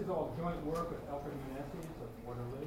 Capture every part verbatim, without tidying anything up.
is all joint work with Alfred Menezes of Waterloo.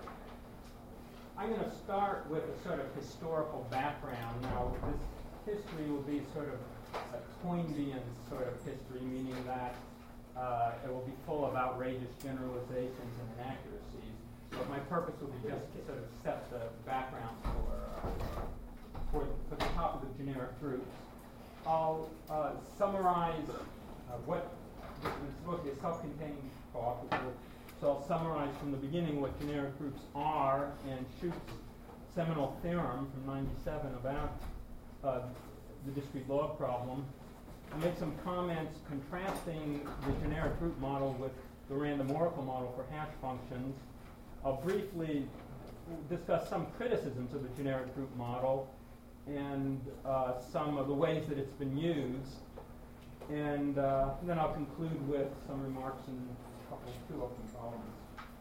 I'm going to start with a sort of historical background. Now, this history will be sort of a Toynbean sort of history, meaning that uh, it will be full of outrageous generalizations and inaccuracies. But my purpose will be just to sort of set the background for, uh, for, for the topic of generic groups. I'll uh, summarize uh, what it's supposed to be a self-contained talk, so I'll summarize from the beginning what generic groups are and Schutz's seminal theorem from ninety-seven about uh, the discrete log problem. I'll make some comments contrasting the generic group model with the random oracle model for hash functions. I'll briefly discuss some criticisms of the generic group model and uh, some of the ways that it's been used. And uh, then I'll conclude with some remarks and a couple of two open problems.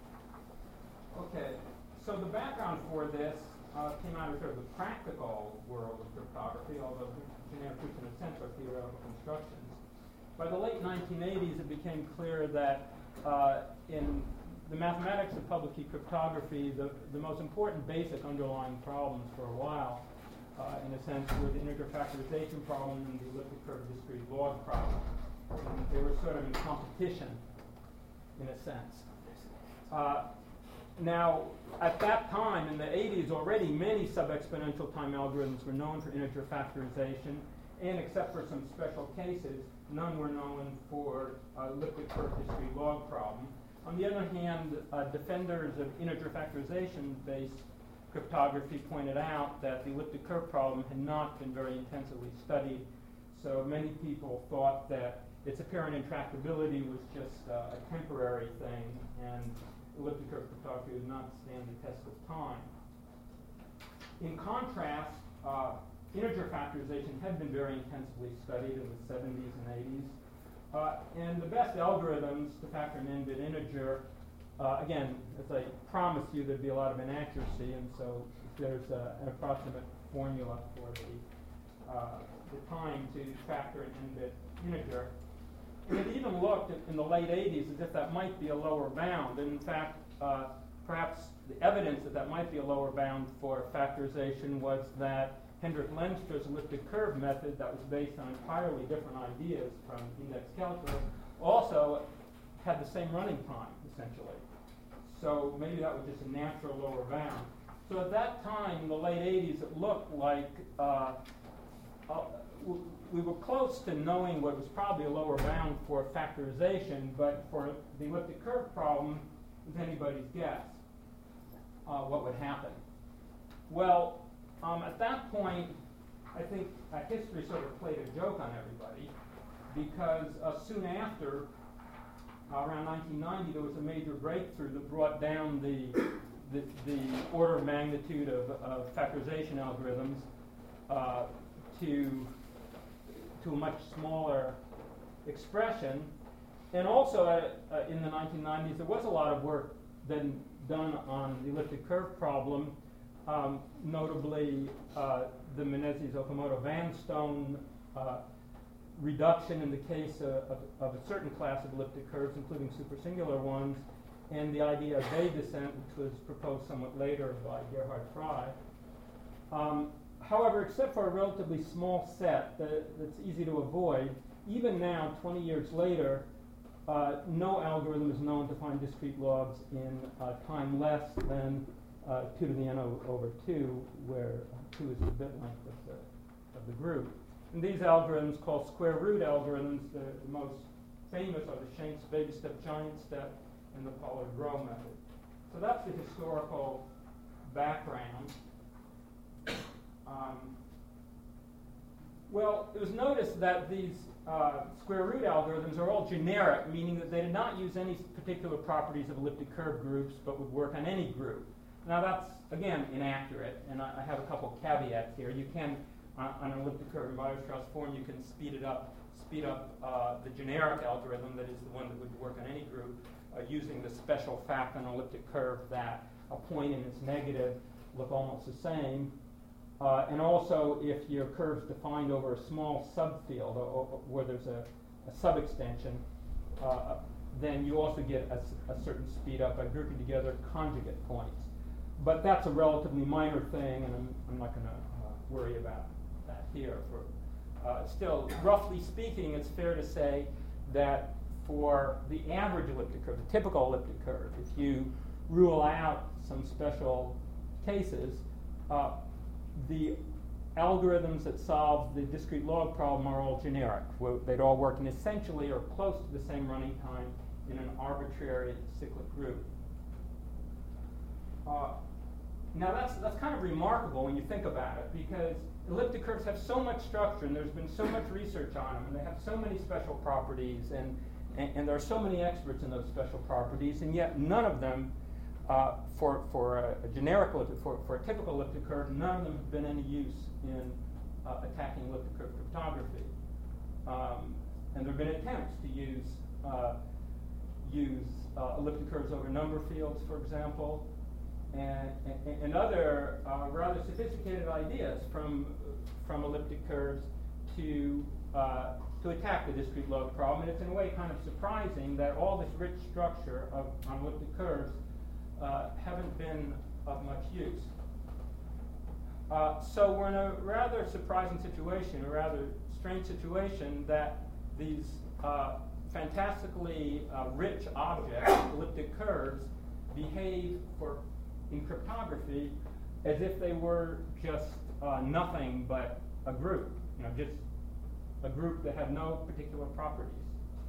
Okay, so the background for this uh, came out of sort of the practical world of cryptography, although generic groups in a sense are theoretical constructions. By the late nineteen eighties, it became clear that uh, in the mathematics of public key cryptography, the, the most important basic underlying problems for a while Uh, in a sense, were the integer factorization problem and the elliptic curve discrete log problem. And they were sort of in competition, in a sense. Uh, now, at that time, in the eighties, already many sub-exponential time algorithms were known for integer factorization, and except for some special cases, none were known for uh, elliptic curve discrete log problem. On the other hand, uh, defenders of integer factorization-based cryptography pointed out that the elliptic curve problem had not been very intensively studied, so many people thought that its apparent intractability was just uh, a temporary thing, and elliptic curve cryptography would not stand the test of time. In contrast, uh, integer factorization had been very intensively studied in the seventies and eighties, uh, and the best algorithms to factor an n-bit integer. Uh, again, as I promised you, there'd be a lot of inaccuracy, and so there's uh, an approximate formula for the, uh, the time to factor an n-bit integer. And it even looked in the late eighties as if that might be a lower bound. And in fact, uh, perhaps the evidence that that might be a lower bound for factorization was that Hendrik Lenstra's elliptic curve method, that was based on entirely different ideas from index calculus, also had the same running time, essentially. So maybe that was just a natural lower bound. So at that time, in the late eighties, it looked like uh, uh, we were close to knowing what was probably a lower bound for factorization, but for the elliptic curve problem, it was anybody's guess uh, what would happen. Well, um, at that point, I think uh, history sort of played a joke on everybody, because uh, soon after, Uh, around nineteen ninety, there was a major breakthrough that brought down the, the, the order of magnitude of, of factorization algorithms uh, to, to a much smaller expression. And also uh, uh, in the nineteen nineties, there was a lot of work then done on the elliptic curve problem, um, notably uh, the Menezes-Okamoto-Vanstone uh, reduction in the case uh, of, of a certain class of elliptic curves, including supersingular ones, and the idea of Bay descent, which was proposed somewhat later by Gerhard Frey. Um, however, except for a relatively small set that, that's easy to avoid, even now, twenty years later, uh, no algorithm is known to find discrete logs in uh, time less than uh, two to the n over two, where two is the bit length of the, of the group. And these algorithms, called square root algorithms, the, the most famous are the Schenck's baby step, giant step, and the Pollard-Rowe method. So that's the historical background. Um, well, it was noticed that these uh, square root algorithms are all generic, meaning that they did not use any particular properties of elliptic curve groups, but would work on any group. Now that's, again, inaccurate, and I, I have a couple caveats here. You can on an elliptic curve in Weierstrass form, you can speed it up, speed up uh, the generic algorithm that is the one that would work on any group uh, using the special fact on an elliptic curve that a point and its negative look almost the same. Uh, and also, if your curve's defined over a small subfield or, or, where there's a, a sub-extension, uh, then you also get a, a certain speed up by grouping together conjugate points. But that's a relatively minor thing, and I'm, I'm not going to uh, worry about that here. For, uh, still, roughly speaking, it's fair to say that for the average elliptic curve, the typical elliptic curve, if you rule out some special cases, uh, the algorithms that solve the discrete log problem are all generic. They'd all work in essentially or close to the same running time in an arbitrary cyclic group. Uh, now that's, that's kind of remarkable when you think about it, because elliptic curves have so much structure and there's been so much research on them and they have so many special properties and, and, and there are so many experts in those special properties, and yet none of them Uh, for, for a, a generic elliptic, for, for a typical elliptic curve, none of them have been any use in uh, attacking elliptic curve cryptography. Um, and there have been attempts to use, uh, use uh, elliptic curves over number fields, for example, and, and, and other uh, rather sophisticated ideas from, from elliptic curves to, uh, to attack the discrete log problem. And it's in a way kind of surprising that all this rich structure of, on elliptic curves Uh, haven't been of much use. Uh, so we're in a rather surprising situation, a rather strange situation, that these uh, fantastically uh, rich objects, elliptic curves, behave for, in cryptography as if they were just uh, nothing but a group, you know, just a group that had no particular properties.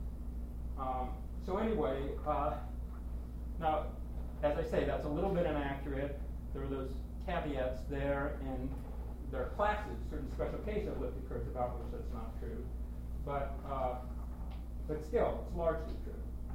Um, so anyway, uh, now, as I say, that's a little bit inaccurate. There are those caveats there, and there are classes, certain special case of elliptic curves about which that's not true. But, uh, but still, it's largely true.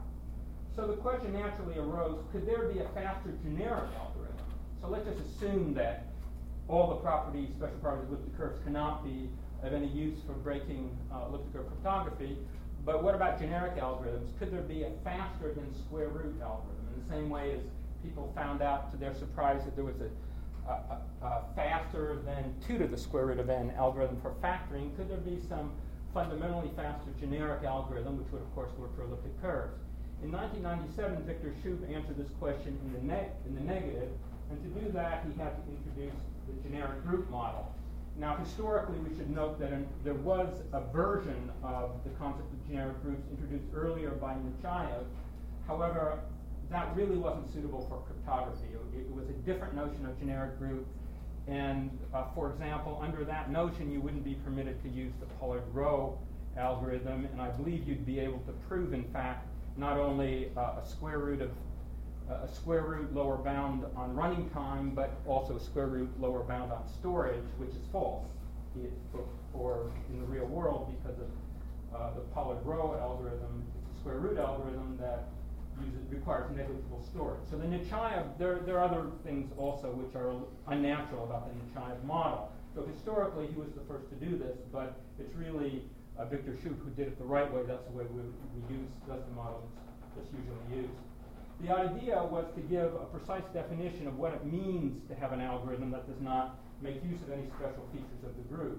So the question naturally arose, could there be a faster generic algorithm? So let's just assume that all the properties, special properties of elliptic curves cannot be of any use for breaking uh, elliptic curve cryptography. But what about generic algorithms? Could there be a faster than square root algorithm? In the same way as people found out to their surprise that there was a, a, a, a faster than two to the square root of n algorithm for factoring, could there be some fundamentally faster generic algorithm which would of course work for elliptic curves? In nineteen ninety-seven, Victor Shoup answered this question in the, ne in the negative, and to do that he had to introduce the generic group model. Now historically we should note that an, there was a version of the concept of generic groups introduced earlier by Nechayev. However, that really wasn't suitable for cryptography. It, it was a different notion of generic group, and uh, for example, under that notion you wouldn't be permitted to use the Pollard-Rowe algorithm, and I believe you'd be able to prove, in fact, not only uh, a square root of uh, a square root lower bound on running time, but also a square root lower bound on storage, which is false it, for, for in the real world, because of uh, the Pollard-Rowe algorithm. It's a square root algorithm that uses, requires negligible storage. So the Nechayev, there, there are other things also which are unnatural about the Nechayev model. So historically he was the first to do this, but it's really uh, Victor Shoup who did it the right way. That's the way we, we use, that's the model that's, that's usually used. The idea was to give a precise definition of what it means to have an algorithm that does not make use of any special features of the group.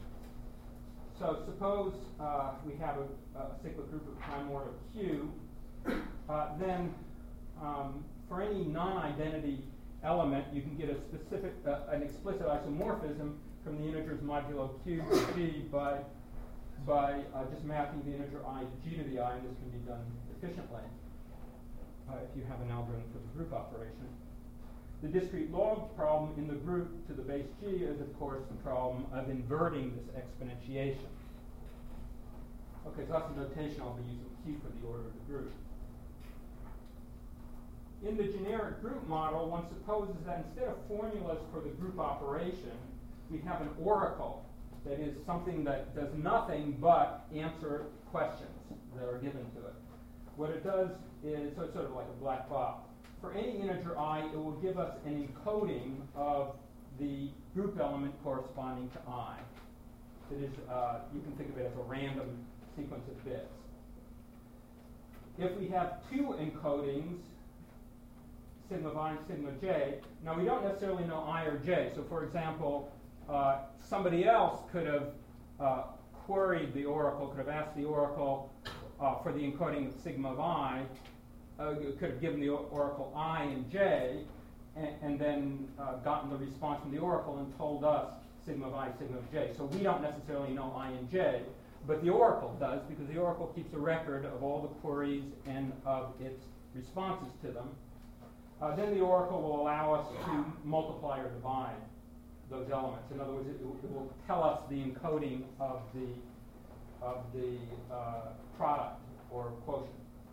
So suppose uh, we have a, a cyclic group of time order Q. Uh, then um, for any non-identity element, you can get a specific, uh, an explicit isomorphism from the integers modulo q to g by, by uh, just mapping the integer I to g to the I, and this can be done efficiently uh, if you have an algorithm for the group operation. The discrete log problem in the group to the base g is, of course, the problem of inverting this exponentiation. Okay, so that's the notation I'll be using q for the order of the group. In the generic group model, one supposes that instead of formulas for the group operation, we have an oracle that is something that does nothing but answer questions that are given to it. What it does is, so it's sort of like a black box. For any integer I, it will give us an encoding of the group element corresponding to I. It is, uh, you can think of it as a random sequence of bits. If we have two encodings, sigma of I and sigma j. Now we don't necessarily know I or j. So for example, uh, somebody else could have uh, queried the oracle, could have asked the oracle, uh, for the encoding of sigma of I, uh, could have given the oracle I and J, and, and then uh, gotten the response from the oracle and told us sigma of I, sigma of J. So we don't necessarily know I and J, but the oracle does, because the oracle keeps a record of all the queries and of its responses to them. Uh, then the oracle will allow us to multiply or divide those elements. In other words, it, it will tell us the encoding of the of the uh, product or quotient.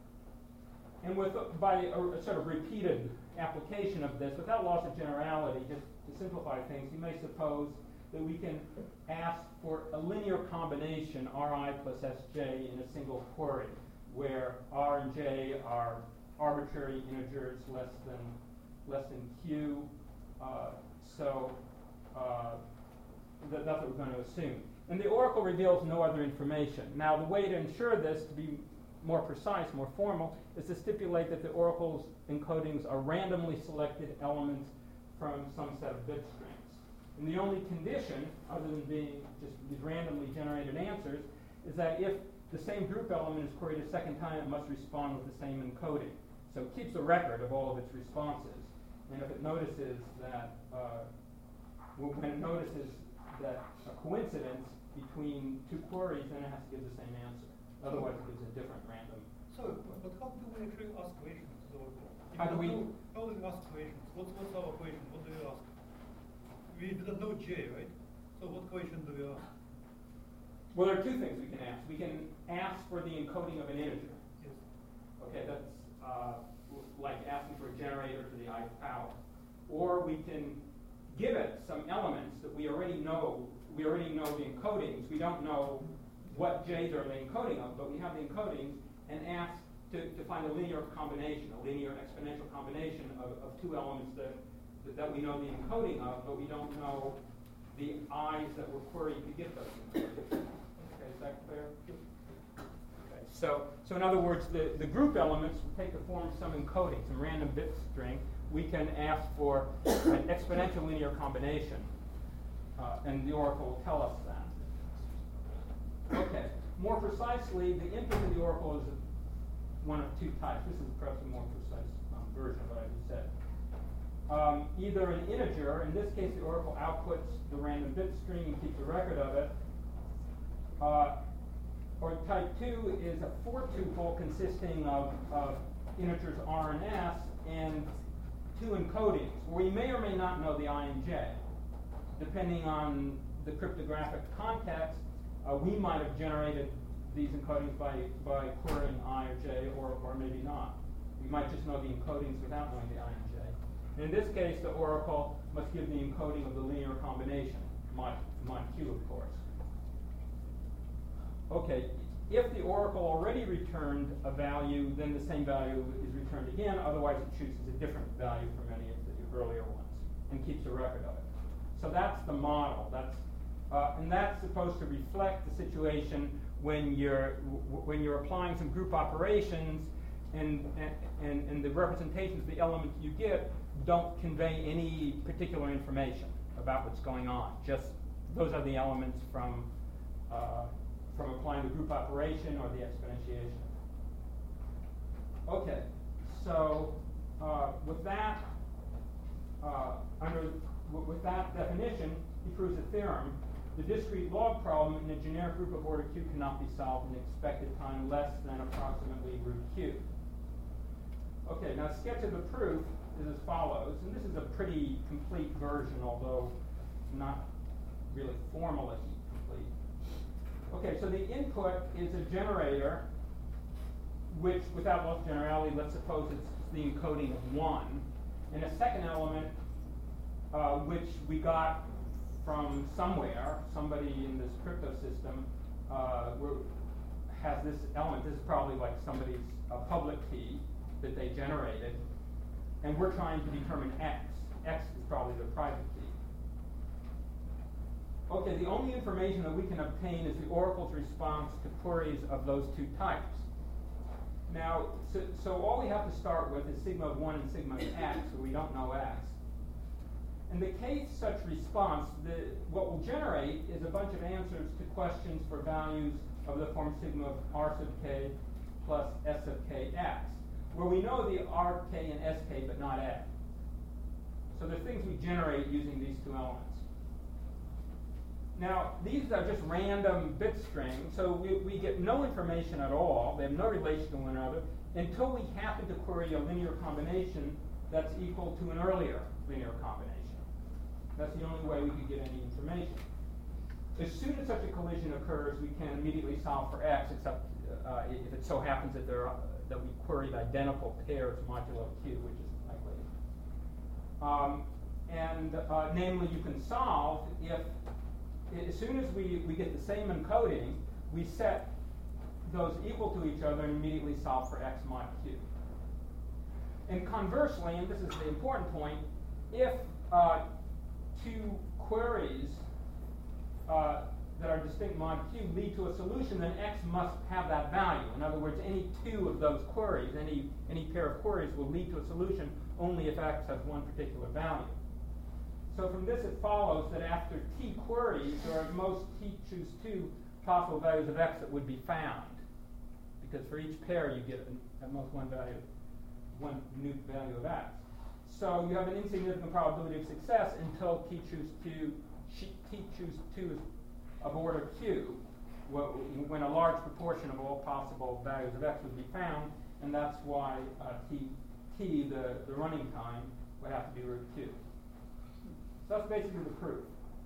And with by a, a sort of repeated application of this, without loss of generality, just to simplify things, you may suppose that we can ask for a linear combination Ri plus Sj in a single query, where R and J are arbitrary integers less than less than Q. Uh, so uh, th that's what we're going to assume. And the oracle reveals no other information. Now, the way to ensure this, to be more precise, more formal, is to stipulate that the oracle's encodings are randomly selected elements from some set of bit strings. And the only condition, other than being just these randomly generated answers, is that if the same group element is queried a second time, it must respond with the same encoding. So it keeps a record of all of its responses. And if it notices that, uh, when it notices that a coincidence between two queries, then it has to give the same answer. Otherwise, it gives a different random. So, but how do we actually ask questions to the oracle? How do we? How do we ask questions? What's, what's our question? What do we ask? We didn't know J, right? So what question do we ask? Well, there are two things we can ask. We can ask for the encoding of an integer. Yes. Okay, that's uh, like asking for a generator to the ith power. Or we can give it some elements that we already know. We already know the encodings. We don't know what J's are the encoding of, but we have the encodings, and ask to, to find a linear combination, a linear exponential combination of, of two elements that, that that we know the encoding of, but we don't know the i's that were queried to get those encodings. Okay, is that clear? Okay, so so in other words, the, the group elements take the form of some encoding, some random bit string. We can ask for an exponential linear combination, uh, and the oracle will tell us that. Okay, more precisely, the input of the oracle is one of two types. This is perhaps a more precise um, version of what I just said. Um, either an integer, in this case the oracle outputs the random bit string and keeps a record of it, uh, or type two is a four tuple consisting of, of integers R and S and two encodings, where we may or may not know the I and J. Depending on the cryptographic context, uh, we might have generated these encodings by, by querying I or J, or, or maybe not. We might just know the encodings without knowing the I and J. And in this case, the oracle must give the encoding of the linear combination, mod, mod Q, of course. Okay, if the oracle already returned a value, then the same value is returned again. Otherwise, it chooses a different value from any of the earlier ones and keeps a record of it. So that's the model. That's uh, and that's supposed to reflect the situation when you're w when you're applying some group operations, and and and the representations of the elements you get don't convey any particular information about what's going on. Just those are the elements from uh, from applying the group operation or the exponentiation. Okay, so uh, with that, uh, under w with that definition, he proves a theorem. The discrete log problem in a generic group of order Q cannot be solved in expected time less than approximately root Q. Okay, now sketch of the proof is as follows, and this is a pretty complete version, although not really formally complete. Okay, so the input is a generator, which, without loss of generality, let's suppose it's the encoding of one, and a second element, uh, which we got from somewhere, somebody in this crypto system uh, has this element. This is probably like somebody's uh, public key that they generated, and we're trying to determine X. X is probably the private key. Okay, the only information that we can obtain is the oracle's response to queries of those two types. Now, so, so all we have to start with is sigma of one and sigma of X, so we don't know X. In the case such response, the, what will generate is a bunch of answers to questions for values of the form sigma of R sub k plus S of kx, where we know the R K and S K, but not A. So there's things we generate using these two elements. Now, these are just random bit strings, so we, we get no information at all. They have no relation to one another until we happen to query a linear combination that's equal to an earlier linear combination. That's the only way we could get any information. As soon as such a collision occurs, we can immediately solve for x, except uh, if it so happens that, there are, that we queried identical pairs modulo q, which is likely. Um, and uh, namely, you can solve if, as soon as we, we get the same encoding, we set those equal to each other and immediately solve for x mod q. And conversely, and this is the important point, if uh, two queries uh, that are distinct mod q lead to a solution, then x must have that value. In other words, any two of those queries, any, any pair of queries will lead to a solution only if x has one particular value. So from this it follows that after t queries, there are at most t choose two possible values of x that would be found. Because for each pair you get at most one value, one new value of x. So you have an insignificant probability of success until t choose two, t choose two is of order q, when a large proportion of all possible values of x would be found, and that's why uh, t, t the, the running time, would have to be root q. So that's basically the proof.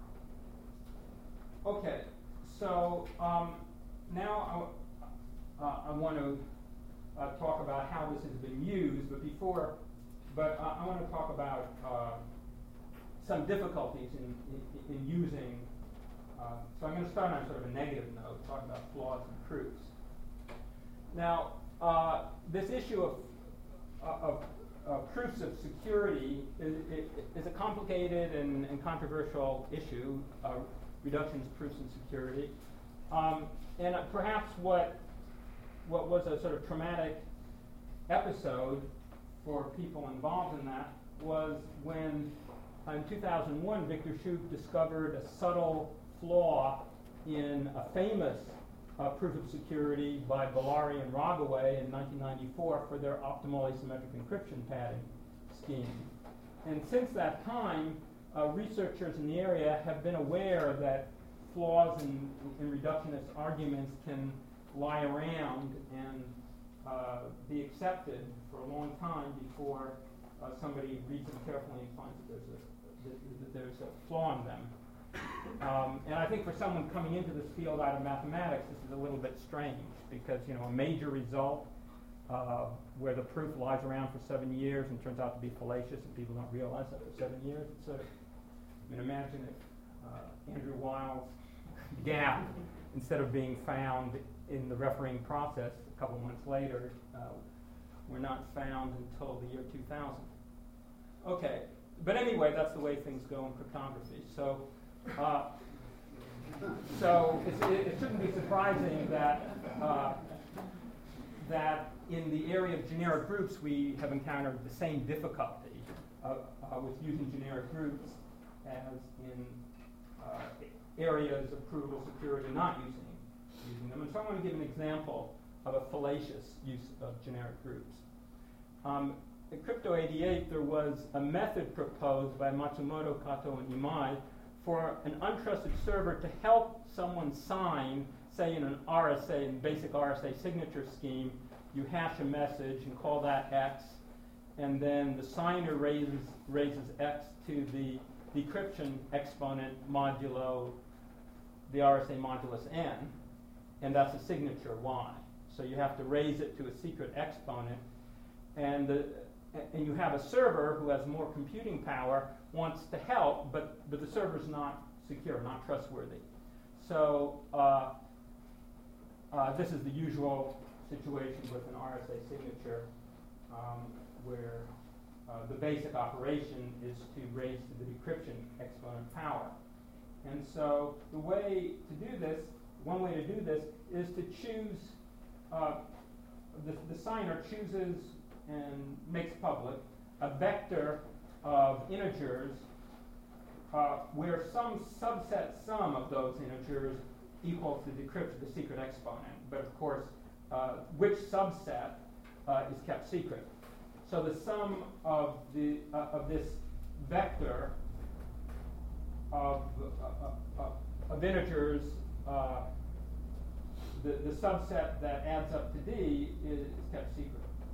Okay, so um, now I, uh, I want to uh, talk about how this has been used, but before, but uh, I want to talk about uh, some difficulties in, in, in using. Uh, so I'm going to start on sort of a negative note, talk about flaws and proofs. Now, uh, this issue of, uh, of uh, proofs of security is, is a complicated and, and controversial issue, uh, reductions, proofs, and security. Um, and uh, perhaps what, what was a sort of traumatic episode for people involved in that was when, uh, in two thousand one, Victor Shoup discovered a subtle flaw in a famous uh, proof of security by Bellari and Rogaway in nineteen ninety-four for their optimal asymmetric encryption padding scheme. And since that time, uh, researchers in the area have been aware that flaws in, in reductionist arguments can lie around and uh, be accepted for a long time before uh, somebody reads them carefully and finds that there's a, that, that there's a flaw in them. Um, and I think for someone coming into this field out of mathematics, this is a little bit strange because, you know, a major result uh, where the proof lies around for seven years and turns out to be fallacious and people don't realize that for seven years. It's sort of, I mean, imagine if uh, Andrew Weil's gap, instead of being found in the refereeing process a couple months later, uh, were not found until the year two thousand. Okay, but anyway, that's the way things go in cryptography. So. Uh, so it's, it, it shouldn't be surprising that uh, that in the area of generic groups we have encountered the same difficulty uh, uh, with using generic groups as in uh, areas of provable security not using using them. And so I want to give an example of a fallacious use of generic groups. Um, in Crypto eighty-eight, there was a method proposed by Matsumoto, Kato, and Imai for an untrusted server to help someone sign, say in an R S A, in basic R S A signature scheme, you hash a message and call that X, and then the signer raises, raises X to the decryption exponent modulo the R S A modulus N, and that's a signature Y. So you have to raise it to a secret exponent, and the, and you have a server who has more computing power, wants to help, but, but the server's not secure, not trustworthy. So uh, uh, this is the usual situation with an R S A signature, um, where uh, the basic operation is to raise to the decryption exponent power. And so the way to do this, one way to do this, is to choose, uh, the, the signer chooses and makes public a vector of integers uh, where some subset sum of those integers equals the decryption, the secret exponent. But of course, uh, which subset uh, is kept secret. So the sum of the uh, of this vector of uh, uh, of integers, uh, the the subset that adds up to D is, is kept secret.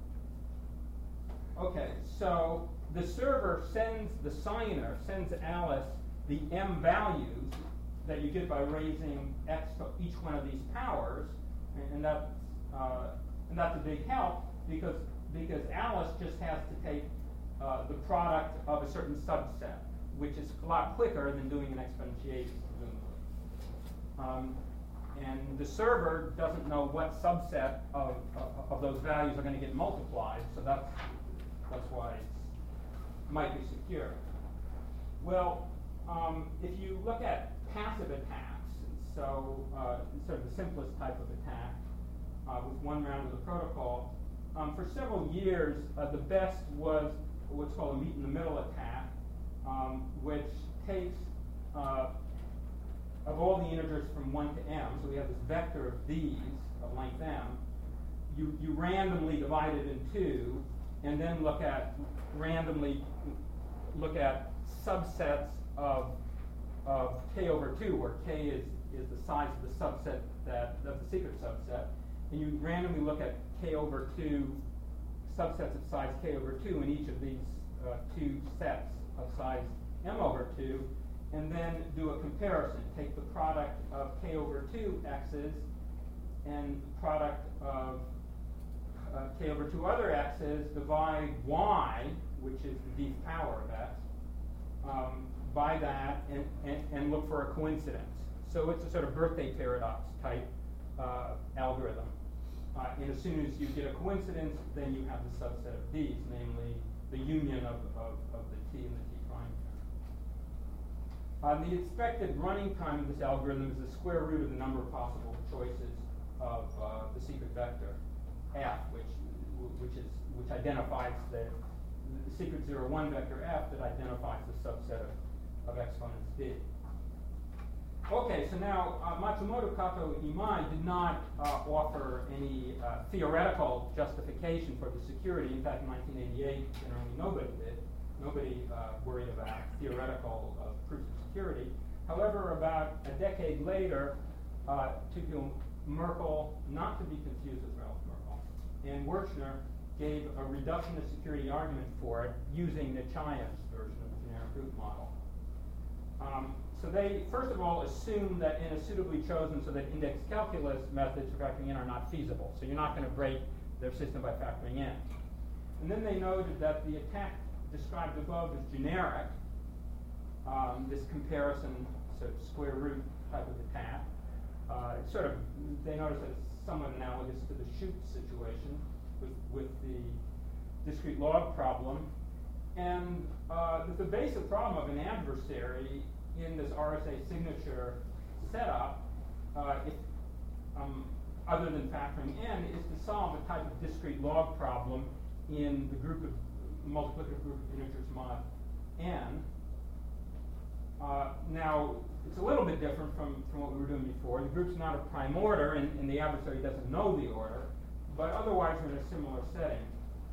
Okay, so the server sends the signer sends Alice the m values that you get by raising x to each one of these powers, and, and that's uh, and that's a big help because because Alice just has to take uh, the product of a certain subset, which is a lot quicker than doing an exponentiation, presumably. Um, and the server doesn't know what subset of, of, of those values are going to get multiplied, so that's that's why it might be secure. Well, um, if you look at passive attacks, so uh, sort of the simplest type of attack uh, with one round of the protocol, um, for several years uh, the best was what's called a meet-in-the-middle attack, um, which takes uh, of all the integers from one to m, so we have this vector of these of length m, you, you randomly divide it in two, and then look at randomly look at subsets of of k over two, where k is, is the size of the subset that of the secret subset, and you randomly look at k over two subsets of size k over two in each of these uh, two sets of size m over two, and then do a comparison. Take the product of k over two x's and product of uh, k over two other x's, divide y, which is the dth power of x, um, by that, and, and, and look for a coincidence. So it's a sort of birthday paradox type uh, algorithm. Uh, and as soon as you get a coincidence, then you have the subset of these, namely the union of, of, of the t and the t prime. Uh, the expected running time of this algorithm is the square root of the number of possible choices of uh, the secret vector f, which which is which identifies the, the secret zero one vector f that identifies the subset of, of exponents d. Okay, so now uh, Matsumoto, Kato, Imai did not uh, offer any uh, theoretical justification for the security. In fact, in nineteen eighty-eight, generally nobody did. Nobody uh, worried about theoretical uh, proofs of security. However, about a decade later, uh, Tukio Merkel, not to be confused with Ralph Merkel, and Wirchner gave a reduction of security argument for it using Nechaev's version of the generic root model. Um, so they, first of all, assume that n is suitably chosen so that index calculus methods for factoring in are not feasible. So you're not going to break their system by factoring in. And then they noted that the attack described above is generic, um, this comparison sort of square root type of attack. Uh, it's sort of, they notice that it's somewhat analogous to the shoot situation with, with the discrete log problem. And uh, the basic problem of an adversary in this R S A signature setup, uh, if, um, other than factoring in, is to solve a type of discrete log problem in the group of multiplicative group of integers mod n. Uh, now, it's a little bit different from, from what we were doing before. The group's not of prime order, and, and the adversary doesn't know the order, but otherwise we're in a similar setting.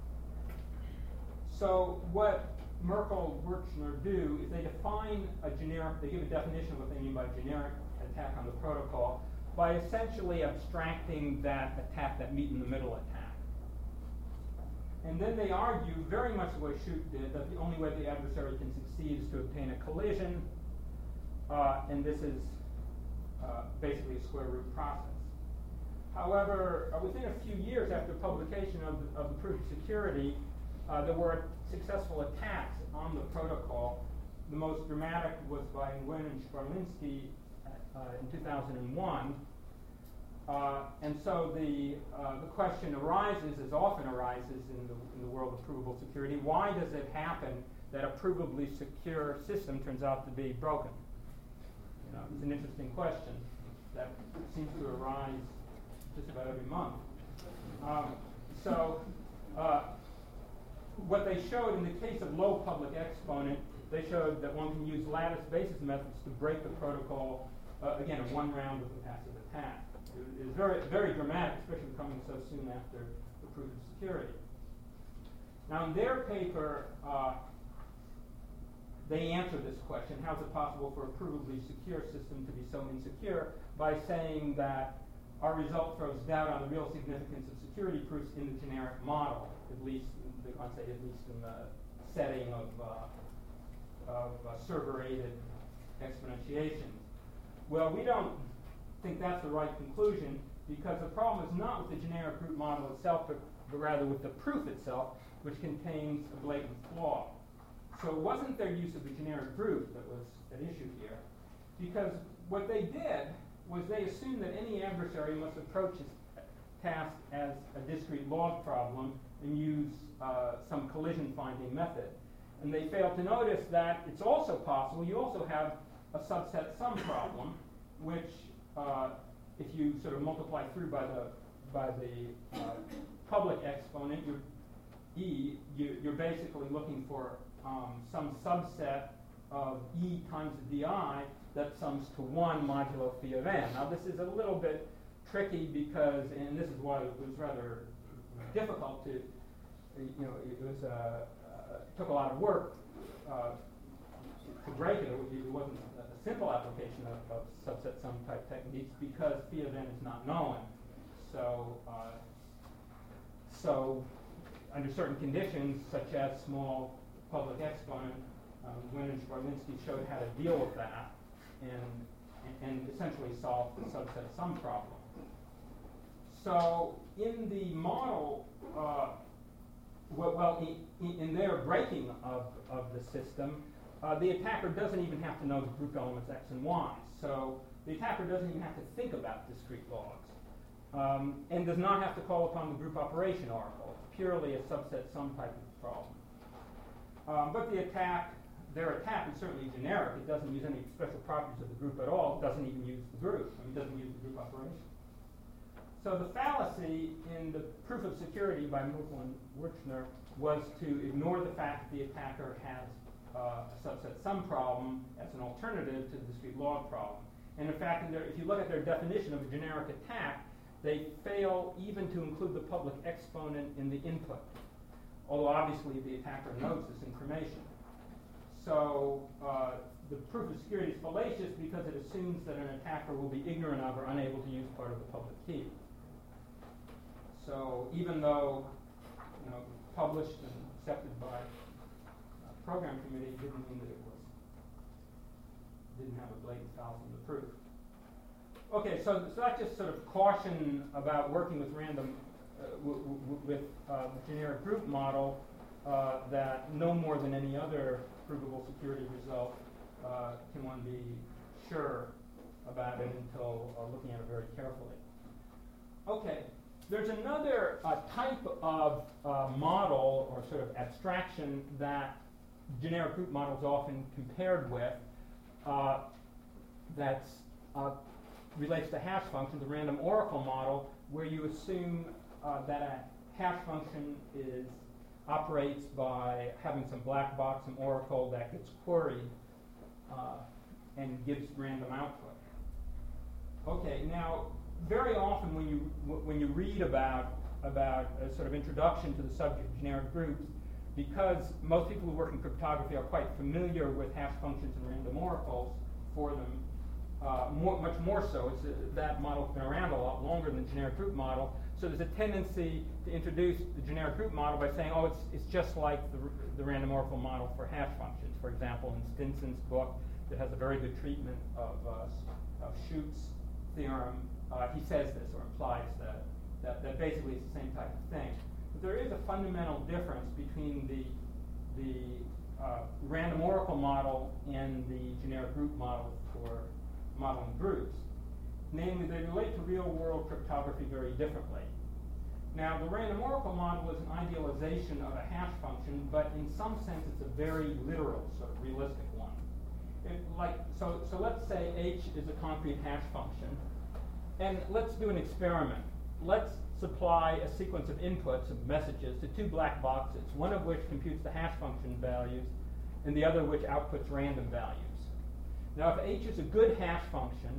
So what Merkel, Wirchner do is they define a generic, they give a definition of what they mean by generic attack on the protocol by essentially abstracting that attack, that meet-in-the-middle attack. And then they argue, very much the way Shute did, that the only way the adversary can succeed is to obtain a collision, uh, and this is uh, basically a square root process. However, uh, within a few years after publication of the, of the proof of security, uh, there were successful attacks on the protocol. The most dramatic was by Nguyen and Sparlinski uh, in two thousand one. Uh, and so the, uh, the question arises, as often arises in the, in the world of provable security, why does it happen that a provably secure system turns out to be broken? You know, it's an interesting question that seems to arise just about every month. Um, so uh, what they showed in the case of low public exponent, they showed that one can use lattice basis methods to break the protocol, uh, again, in one round with a passive attack. it is very, very dramatic, especially coming so soon after the proof of security. Now, in their paper, uh, they answer this question: how is it possible for a provably secure system to be so insecure? By saying that our result throws doubt on the real significance of security proofs in the generic model, at least, in the, I'd say, at least in the setting of, uh, of uh, server-aided exponentiations. Well, we don't think that's the right conclusion, because the problem is not with the generic group model itself, but, but rather with the proof itself, which contains a blatant flaw. So it wasn't their use of the generic group that was at issue here, because what they did was they assumed that any adversary must approach his task as a discrete log problem and use uh, some collision finding method. And they failed to notice that it's also possible you also have a subset sum problem, which uh, if you sort of multiply through by the by the uh, public exponent, you're, E, you, you're basically looking for um, some subset of E times the di that sums to one modulo phi of n. Now this is a little bit tricky because, and this is why it was rather difficult to, you know, it was uh, uh, it took a lot of work uh, to break it. It wasn't a simple application of, of subset sum type techniques because phi of n is not known. So, uh, so under certain conditions, such as small public exponent, um, Wynn and Shparlinski showed how to deal with that and, and essentially solve the subset sum problem. So in the model, uh, well, well in, in their breaking of, of the system, uh, the attacker doesn't even have to know the group elements x and y. So the attacker doesn't even have to think about discrete logs, um, and does not have to call upon the group operation oracle. It's purely a subset sum type of problem. Um, but the attack, their attack is certainly generic. It doesn't use any special properties of the group at all. It doesn't even use the group. I mean, it doesn't use the group operation. So the fallacy in the proof of security by Merkle and Wirchner was to ignore the fact that the attacker has uh, a subset sum problem as an alternative to the discrete log problem. And in fact, in their, if you look at their definition of a generic attack, they fail even to include the public exponent in the input, although obviously the attacker knows this information. So uh, the proof of security is fallacious because it assumes that an attacker will be ignorant of or unable to use part of the public key. So even though, you know, published and accepted by a program committee, didn't mean that it was didn't have a blatant fallacy in the proof. Okay, so, so that's just sort of caution about working with random uh, w w with uh, the generic group model, uh, that no more than any other provable security result uh, can one be sure about it until uh, looking at it very carefully. Okay. There's another uh, type of uh, model or sort of abstraction that generic group models often compared with uh, that uh, relates to hash functions, the random oracle model, where you assume uh, that a hash function is operates by having some black box, some oracle that gets queried uh, and gives random output. Okay, now very often when you when you read about about a sort of introduction to the subject of generic groups, because most people who work in cryptography are quite familiar with hash functions and random oracles for them, uh, more, much more so. It's a, that model's been around a lot longer than the generic group model. So there's a tendency to introduce the generic group model by saying, oh, it's it's just like the the random oracle model for hash functions. For example, in Stinson's book, that has a very good treatment of uh, of Schut's theorem. Uh, he says this, or implies that, that that basically it's the same type of thing. But there is a fundamental difference between the the uh, random oracle model and the generic group model for modeling groups. Namely, they relate to real-world cryptography very differently. Now, the random oracle model is an idealization of a hash function, but in some sense, it's a very literal, sort of realistic one. It, like, so, so let's say H is a concrete hash function. And let's do an experiment. Let's supply a sequence of inputs, of messages, to two black boxes, one of which computes the hash function values, and the other which outputs random values. Now, if H is a good hash function,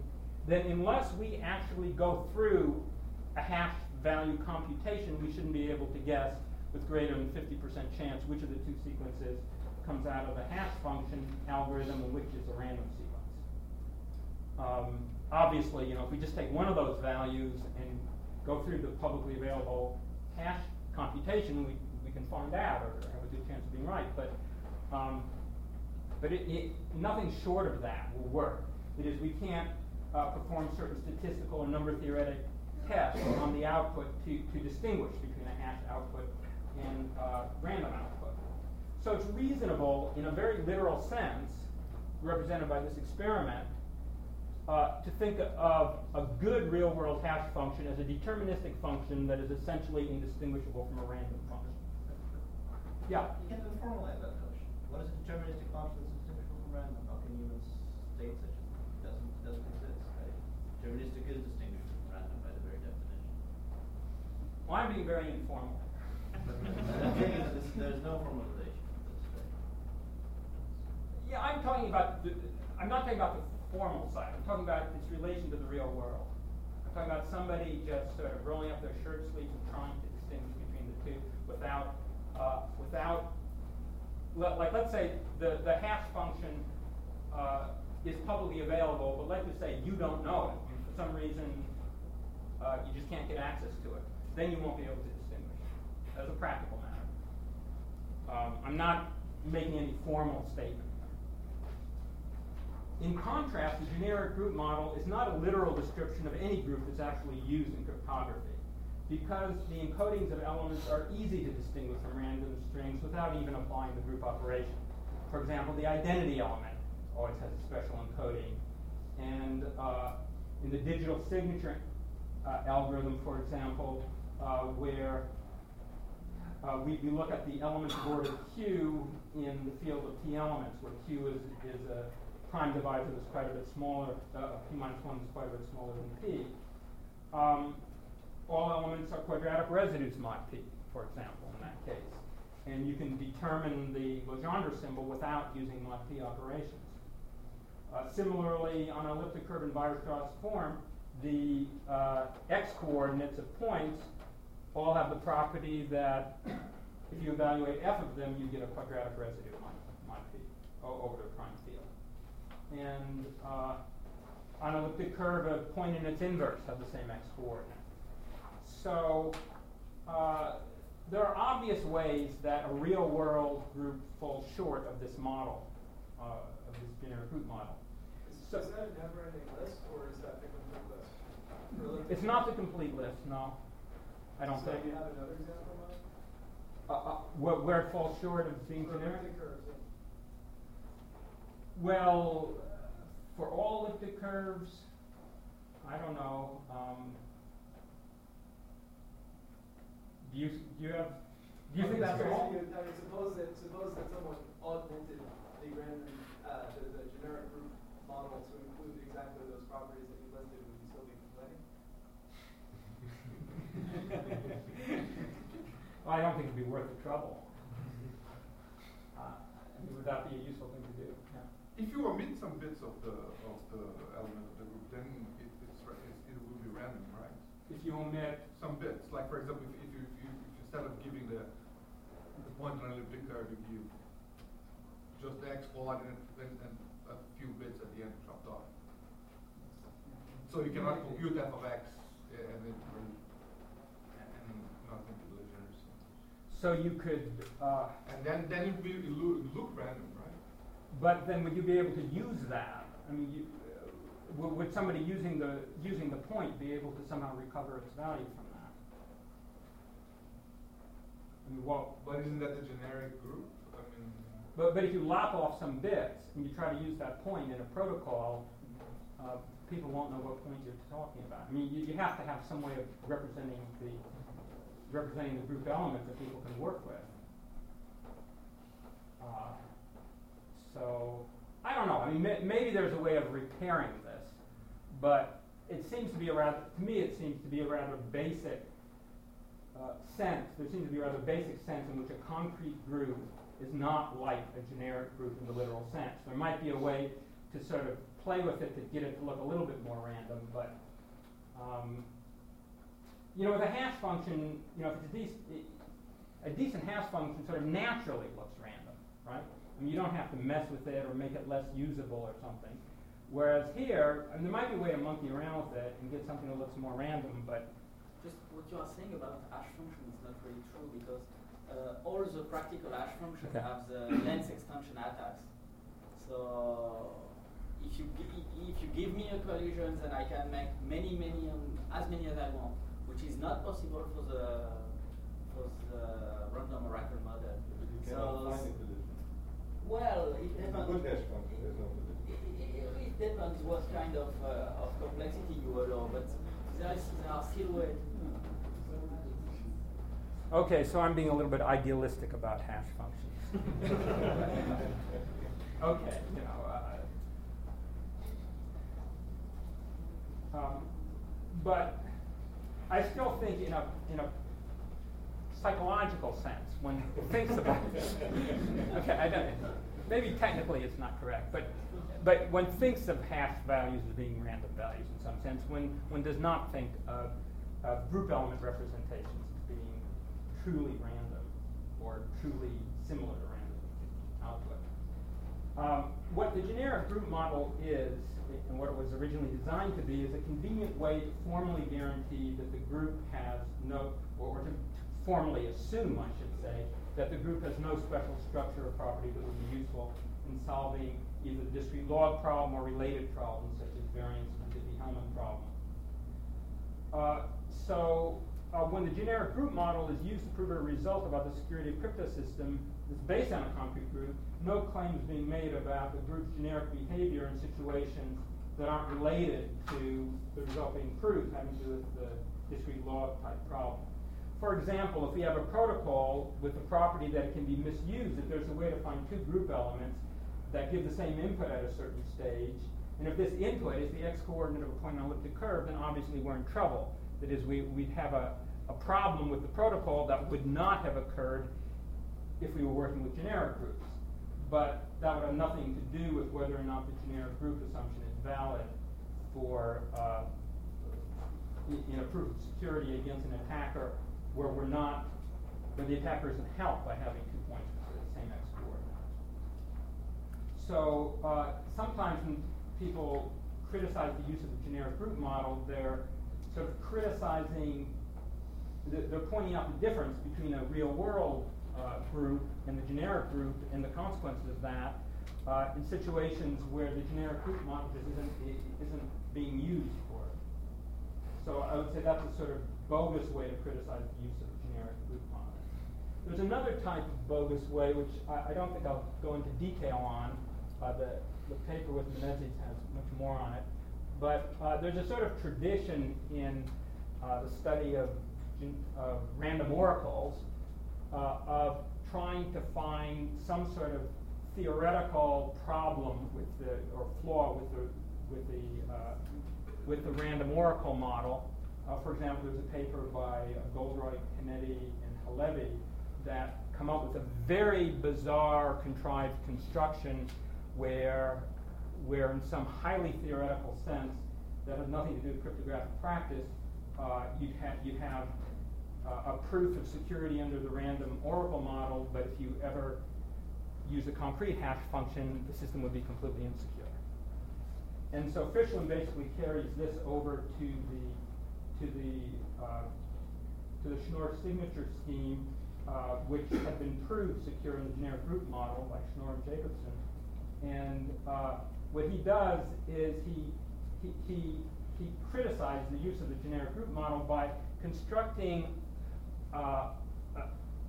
then unless we actually go through a hash value computation, we shouldn't be able to guess with greater than fifty percent chance which of the two sequences comes out of the hash function algorithm and which is a random sequence. Um, obviously, you know, if we just take one of those values and go through the publicly available hash computation, we, we can find out or have a good chance of being right. But um, but it, it, nothing short of that will work. It is, we can't uh, perform certain statistical or number theoretic tests on the output to, to distinguish between a hash output and uh, random output. So it's reasonable, in a very literal sense, represented by this experiment, uh, to think of a good real-world hash function as a deterministic function that is essentially indistinguishable from a random function. Yeah? You can formalize that notion. What is a deterministic function that's distinguishable from random? How can you even state such a thing? It doesn't, doesn't exist, right? Deterministic is distinguishable from random by the very definition. Well, I'm being very informal. The thing is, this, there's no formalization of this, right? Yeah, I'm talking about, the, I'm not talking about the formal side. I'm talking about its relation to the real world. I'm talking about somebody just sort of rolling up their shirt sleeves and trying to distinguish between the two without, uh, without, like let's say the, the hash function uh, is publicly available, but let's just say you don't know it. And for some reason, uh, you just can't get access to it. Then you won't be able to distinguish as a practical matter. Um, I'm not making any formal statement. In contrast, the generic group model is not a literal description of any group that's actually used in cryptography, because the encodings of elements are easy to distinguish from random strings without even applying the group operation. For example, the identity element always has a special encoding. And uh, in the digital signature uh, algorithm, for example, uh, where uh, we, we look at the elements of order Q in the field of T elements, where Q is, is a prime divisor that's quite a bit smaller, uh, P minus one is quite a bit smaller than P. Um, all elements are quadratic residues mod P, for example, in that case. And you can determine the Legendre symbol without using mod P operations. Uh, similarly, on an elliptic curve in Weierstrass form, the uh, x-coordinates of points all have the property that if you evaluate f of them, you get a quadratic residue mod, mod P over the prime field. And uh, on an elliptic curve, a point and its inverse have the same x-coordinate. So uh, there are obvious ways that a real-world group falls short of this model, uh, of this generic group model. Is, so, is that a never-ending list, or is that the complete list? Really? It's not the complete list, no. I don't so think. Do you have another example of it? Uh, uh, where, where it falls short of being For generic? elliptic curves, yeah. Well, for all elliptic curves, I don't know. Um, do you do you have? Do you I'm think that's curious, all? you- I mean, suppose that suppose that someone augmented the random uh, the, the generic group model to include exactly those properties that you listed. Would you still be complaining? Well, I don't think it'd be worth the trouble. Uh, I mean, would that be a useful thing to do? Yeah. If you omit some bits of the of the element of the group, then it, it's, it's it will be random, right? If you omit Some bits, like for example, if, if, you, if, you, if you instead of giving the the point on an elliptic curve, you give just the x coordinate and, and a few bits at the end chopped off. So you cannot compute f of x uh, and it will and, and not compute the Legendre symbol. so you could. Uh, And then then it will it look, look random, right? But then, would you be able to use that? I mean, you, uh, w would somebody using the using the point be able to somehow recover its value from that? I mean, well, But isn't that the generic group? I mean, but but if you lop off some bits and you try to use that point in a protocol, uh, people won't know what point you're talking about. I mean, you, you have to have some way of representing the representing the group element that people can work with. Uh, So, I don't know. I mean, may, maybe there's a way of repairing this, but it seems to be a rather, to me it seems to be a rather basic uh, sense. There seems to be a rather basic sense in which a concrete group is not like a generic group in the literal sense. There might be a way to sort of play with it to get it to look a little bit more random, but um, you know, with a hash function, you know, if it's a, dec a decent hash function sort of naturally looks random, right? I mean, you don't have to mess with it or make it less usable or something. Whereas here, I mean, there might be a way to monkey around with it and get something that looks more random, but just what you are saying about hash function is not really true, because uh, all the practical hash functions okay. have the length extension attacks. So if you if you give me a collision, then I can make many many um, as many as I want, which is not possible for the for the random oracle model. But you so cannot find a collision. Well, it It's a depends. good hash function. There's no collision. It, it depends what kind of uh, of complexity you allow, but there, is, there are still ways. okay, so I'm being a little bit idealistic about hash functions. okay, you know. Uh, um, but I still think in a in a psychological sense, one thinks about it. Okay, I don't. Maybe technically it's not correct, but but one thinks of hash values as being random values in some sense. One one does not think of, of group element representations as being truly random or truly similar to random output. Um, what the generic group model is, and what it was originally designed to be, is a convenient way to formally guarantee that the group has no, or to formally assume, I should say, that the group has no special structure or property that would be useful in solving either the discrete log problem or related problems such as variance and the Diffie-Hellman problem. Uh, so uh, when the generic group model is used to prove a result about the security of crypto system that's based on a concrete group, no claim is being made about the group's generic behavior in situations that aren't related to the resulting proof having to do with the discrete log type problem. For example, if we have a protocol with the property that it can be misused, if there's a way to find two group elements that give the same input at a certain stage, and if this input is the x-coordinate of a point on an elliptic curve, then obviously we're in trouble. That is, we, we'd have a, a problem with the protocol that would not have occurred if we were working with generic groups. But that would have nothing to do with whether or not the generic group assumption is valid for uh, in a proof of security against an attacker where we're not, where the attacker isn't helped by having two points with the same x-coordinate. So uh, sometimes when people criticize the use of the generic group model, they're sort of criticizing, they're pointing out the difference between a real world uh, group and the generic group and the consequences of that uh, in situations where the generic group model just isn't, isn't being used for it. So I would say that's a sort of bogus way to criticize the use of the generic group model. There's another type of bogus way, which I, I don't think I'll go into detail on. Uh, the, the paper with Menezes has much more on it. But uh, there's a sort of tradition in uh, the study of, of random oracles uh, of trying to find some sort of theoretical problem with the, or flaw with the, with the, uh, with the random oracle model. Uh, for example, there's a paper by uh, Goldroyd, Canetti, and Halevi that come up with a very bizarre contrived construction where, where in some highly theoretical sense that has nothing to do with cryptographic practice, uh, you'd, ha you'd have uh, a proof of security under the random oracle model, but if you ever use a concrete hash function, the system would be completely insecure. And so Fischlin basically carries this over to the to the uh, to the Schnorr signature scheme, uh, which had been proved secure in the generic group model by Schnorr and Jacobson. And uh, what he does is he he he he criticized the use of the generic group model by constructing uh, a,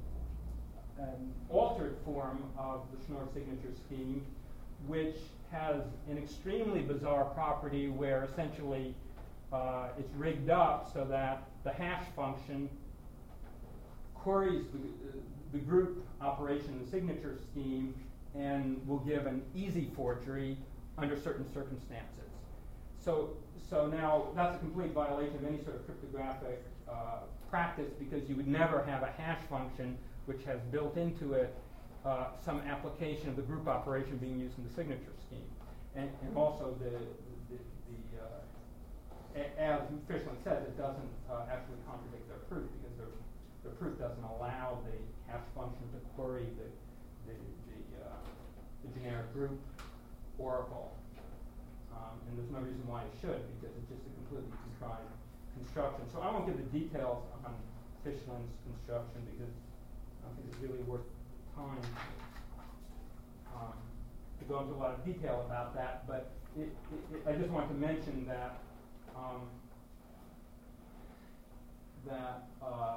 an altered form of the Schnorr signature scheme, which has an extremely bizarre property where essentially uh, it's rigged up so that the hash function queries the, uh, the group operation in the signature scheme and will give an easy forgery under certain circumstances. So, so now that's a complete violation of any sort of cryptographic uh, practice, because you would never have a hash function which has built into it uh, some application of the group operation being used in the signature scheme. and, and also the, the, the uh, a, as Fishman says, it doesn't uh, actually contradict their proof because their, their proof doesn't allow the hash function to query the, the, the, uh, the generic group oracle. Um, and there's no reason why it should because it's just a completely contrived construction. So I won't give the details on Fishman's construction because I don't think it's really worth time um, to go into a lot of detail about that. But it, it, it, I just want to mention that um, that uh,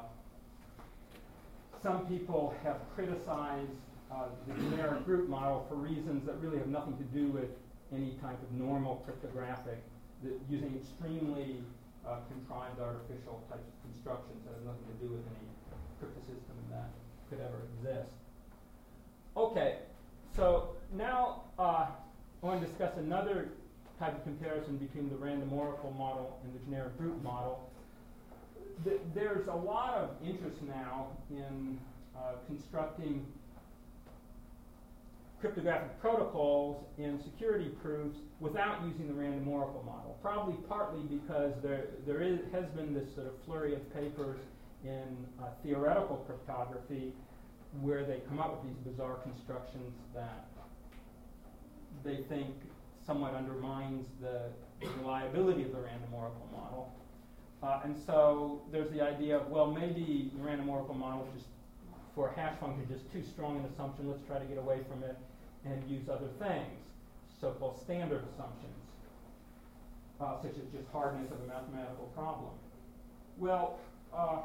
some people have criticized uh, the generic group model for reasons that really have nothing to do with any type of normal cryptographic, the, using extremely uh, contrived artificial types of constructions that have nothing to do with any cryptosystem that could ever exist. Okay, so now uh, I want to discuss another type of comparison between the random oracle model and the generic group model. Th there's a lot of interest now in uh, constructing cryptographic protocols and security proofs without using the random oracle model, probably partly because there, there is, has been this sort of flurry of papers in uh, theoretical cryptography where they come up with these bizarre constructions that they think somewhat undermines the reliability of the random oracle model. Uh, and so there's the idea of, well, maybe the random oracle model is just, for a hash function, just too strong an assumption. Let's try to get away from it and use other things, so-called standard assumptions, uh, such as just hardness of a mathematical problem. Well, uh,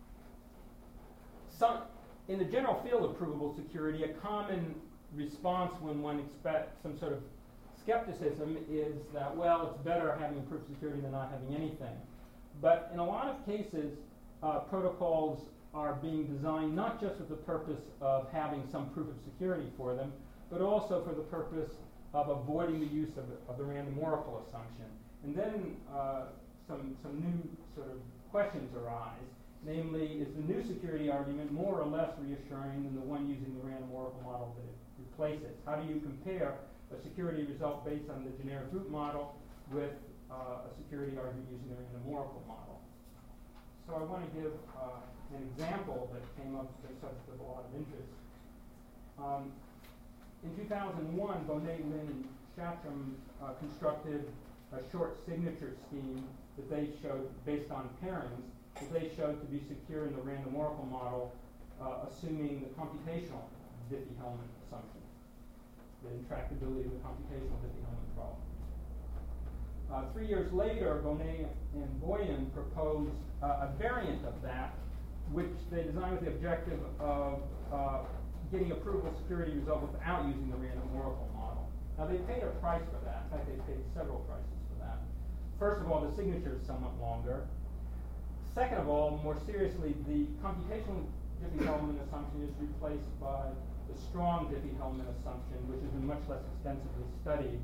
some, in the general field of provable security, a common response when one expects some sort of skepticism is that, well, it's better having proof of security than not having anything. But in a lot of cases, uh, protocols are being designed not just with the purpose of having some proof of security for them, but also for the purpose of avoiding the use of, of the random oracle assumption. And then uh, some, some new sort of questions arise. Namely, is the new security argument more or less reassuring than the one using the random oracle model that it replaces? How do you compare a security result based on the generic group model with uh, a security argument using the random oracle model? So I want to give uh, an example that came up as a subject of a lot of interest. Um, in two thousand one, Bonet, Lin, and Shatram uh, constructed a short signature scheme that they showed based on pairings that they showed to be secure in the random oracle model, uh, assuming the computational Diffie-Hellman assumption, the intractability of the computational Diffie-Hellman problem. Uh, three years later, Bonet and Boyan proposed uh, a variant of that, which they designed with the objective of uh, getting a provable security result without using the random oracle model. Now, they paid a price for that. In fact, they paid several prices for that. First of all, the signature is somewhat longer. Second of all, more seriously, the computational Diffie-Hellman assumption is replaced by the strong Diffie-Hellman assumption, which has been much less extensively studied.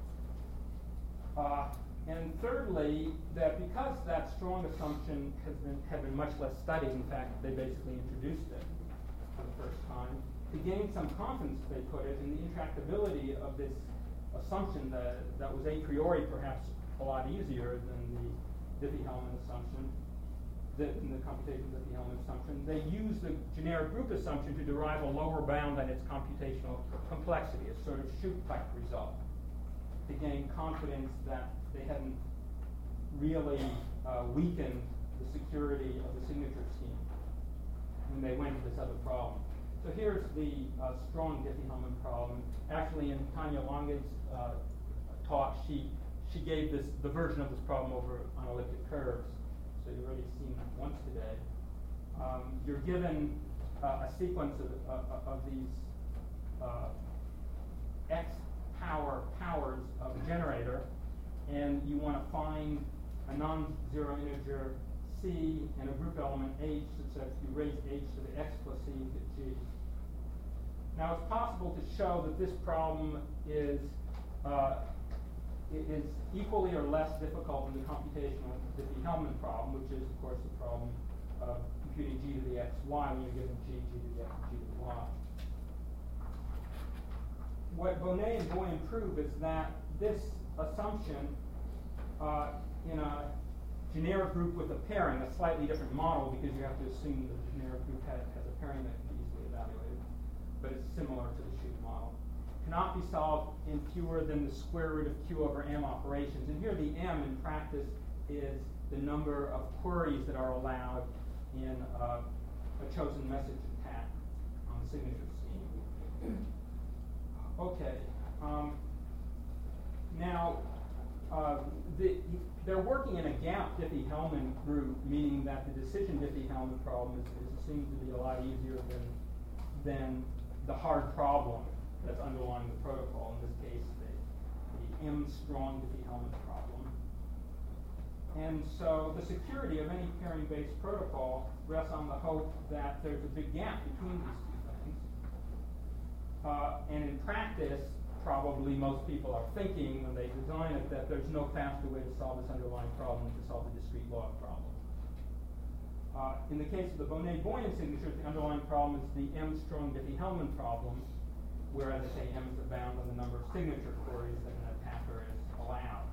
Uh, and thirdly, that because that strong assumption has been, had been much less studied, in fact, they basically introduced it for the first time, to gain some confidence, they put it, in the intractability of this assumption that, that was a priori perhaps a lot easier than the Diffie-Hellman assumption, the, in the computational Diffie-Hellman assumption. They used the generic group assumption to derive a lower bound on its computational complexity, a sort of Shoup-type result, to gain confidence that they hadn't really uh, weakened the security of the signature scheme when they went to this other problem. So here's the uh, strong Diffie-Hellman problem. Actually, in Tanya Lange's uh, talk, she she gave this the version of this problem over on elliptic curves. So you've already seen that once today. Um, you're given uh, a sequence of, uh, of these uh, x power powers of a generator, and you want to find a non-zero integer c and a group element h such that you raise h to the x plus c to g. Now it's possible to show that this problem is uh, is equally or less difficult than the computational Diffie-Hellman problem, which is of course the problem of computing g to the x, y when you're given g, g to the x, g to the y. What Bonet and Boyan prove is that this assumption uh, in a generic group with a pairing, a slightly different model because you have to assume that the generic group has, has a pairing that can be easily evaluated, but it's similar to the Schutz model. Cannot be solved in fewer than the square root of Q over M operations. And here the M in practice is the number of queries that are allowed in uh, a chosen message attack on the signature scheme. Okay. Um, now, uh, the, they're working in a gap Diffie-Hellman group, meaning that the decision Diffie-Hellman problem is, is assumed to be a lot easier than, than the hard problem that's underlying the protocol, in this case, the, the M-strong Diffie-Hellman problem. And so the security of any pairing-based protocol rests on the hope that there's a big gap between these two things. Uh, and in practice, probably most people are thinking when they design it that there's no faster way to solve this underlying problem than to solve the discrete log problem. Uh, in the case of the Bonnet-Boyan signatures, the underlying problem is the M-strong Diffie-Hellman problem, whereas I say M is the bound on the number of signature queries that an attacker is allowed.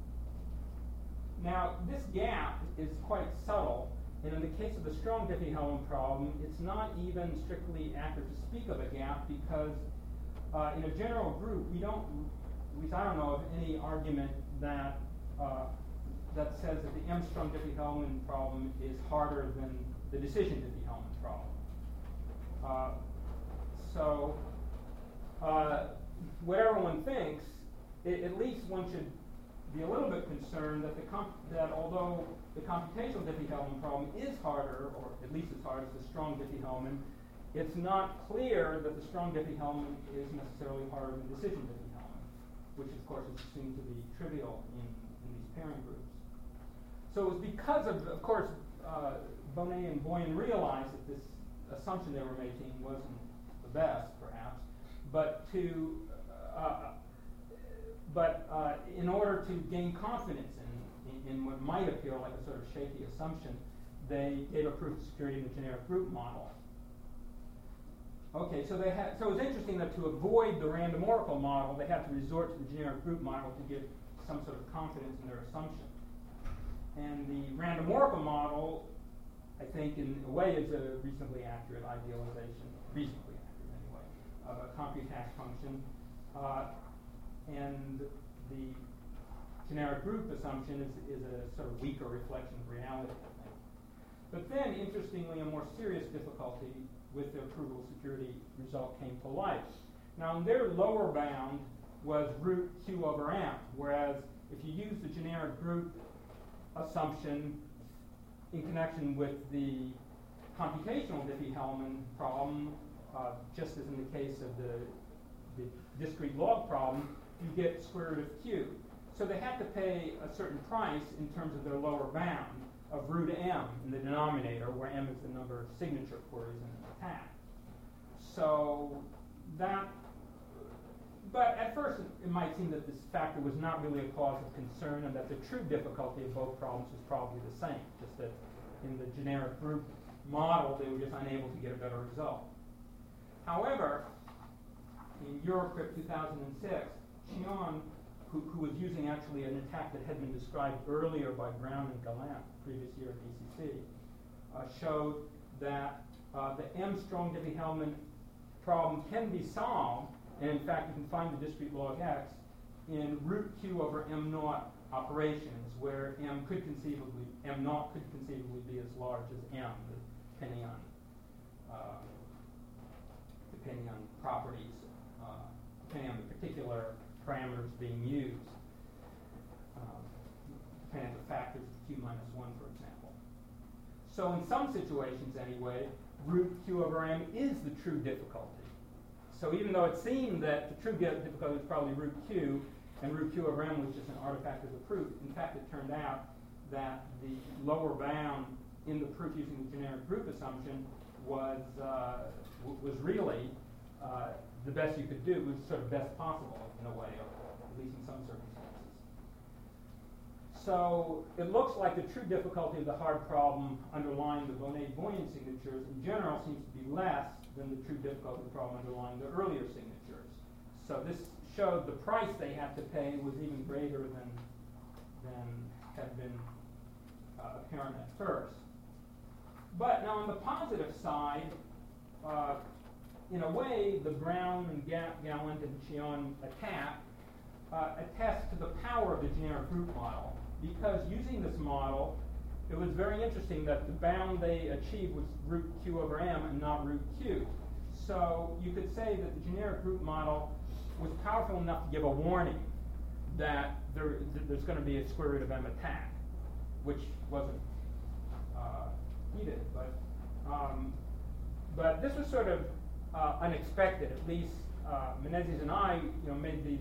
Now, this gap is quite subtle, and in the case of the strong Diffie-Hellman problem, it's not even strictly accurate to speak of a gap because uh, in a general group, we don't, at least I don't know of any argument that uh, that says that the M-strong Diffie-Hellman problem is harder than the decision Diffie-Hellman problem. Uh, so, uh, whatever one thinks, it, at least one should be a little bit concerned that the comp that although the computational Diffie-Hellman problem is harder, or at least as hard as the strong Diffie-Hellman, it's not clear that the strong Diffie-Hellman is necessarily harder than decision Diffie-Hellman, which of course is assumed to be trivial in, in these pairing groups. So it was because of, of course, uh, Bonnet and Boyan realized that this assumption they were making wasn't the best, perhaps, but to uh, But uh, in order to gain confidence in, in, in what might appear like a sort of shaky assumption, they gave a proof of security in the generic group model. Okay, so they had, so it was interesting that to avoid the random oracle model, they had to resort to the generic group model to give some sort of confidence in their assumption. And the random oracle model, I think, in a way, is a reasonably accurate idealization, reasonably accurate anyway, of a computash function. Uh, And the generic group assumption is, is a sort of weaker reflection of reality, I think. But then, interestingly, a more serious difficulty with their provable security result came to light. Now, their lower bound was root Q over M, whereas if you use the generic group assumption in connection with the computational Diffie-Hellman problem, uh, just as in the case of the, the discrete log problem, you get square root of Q. So they have to pay a certain price in terms of their lower bound of root M in the denominator, where M is the number of signature queries in an attack. So that, but at first it, it might seem that this factor was not really a cause of concern and that the true difficulty of both problems was probably the same, just that in the generic group model they were just unable to get a better result. However, in Eurocrypt two thousand six, Chion, who, who was using actually an attack that had been described earlier by Brown and Gallant, previous year at B C C, uh, showed that uh, the M-strong Diffie-Hellman problem can be solved, and in fact you can find the discrete log x in root Q over M naught operations, where M could conceivably, M naught could conceivably be as large as M, depending on uh, depending on properties, uh, depending on the particular parameters being used, um, depending on the factors of Q minus one, for example. So in some situations anyway, root Q over M is the true difficulty. So even though it seemed that the true difficulty was probably root Q, and root Q over M was just an artifact of the proof, in fact it turned out that the lower bound in the proof using the generic group assumption was, uh, w was really uh, the best you could do, was sort of best possible in a way, or at least in some circumstances. So it looks like the true difficulty of the hard problem underlying the Bonnet-Boyan signatures in general seems to be less than the true difficulty of the problem underlying the earlier signatures. So this showed the price they had to pay was even greater than, than had been uh, apparent at first. But now on the positive side, uh, in a way, the Brown and Ga- Gallant and Chion attack uh, attest to the power of the generic group model, because using this model, it was very interesting that the bound they achieved was root Q over M and not root Q. So you could say that the generic group model was powerful enough to give a warning that there, that there's going to be a square root of M attack, which wasn't uh, needed. But um, but this was sort of uh, unexpected. At least uh, Menezes and I, you know, made these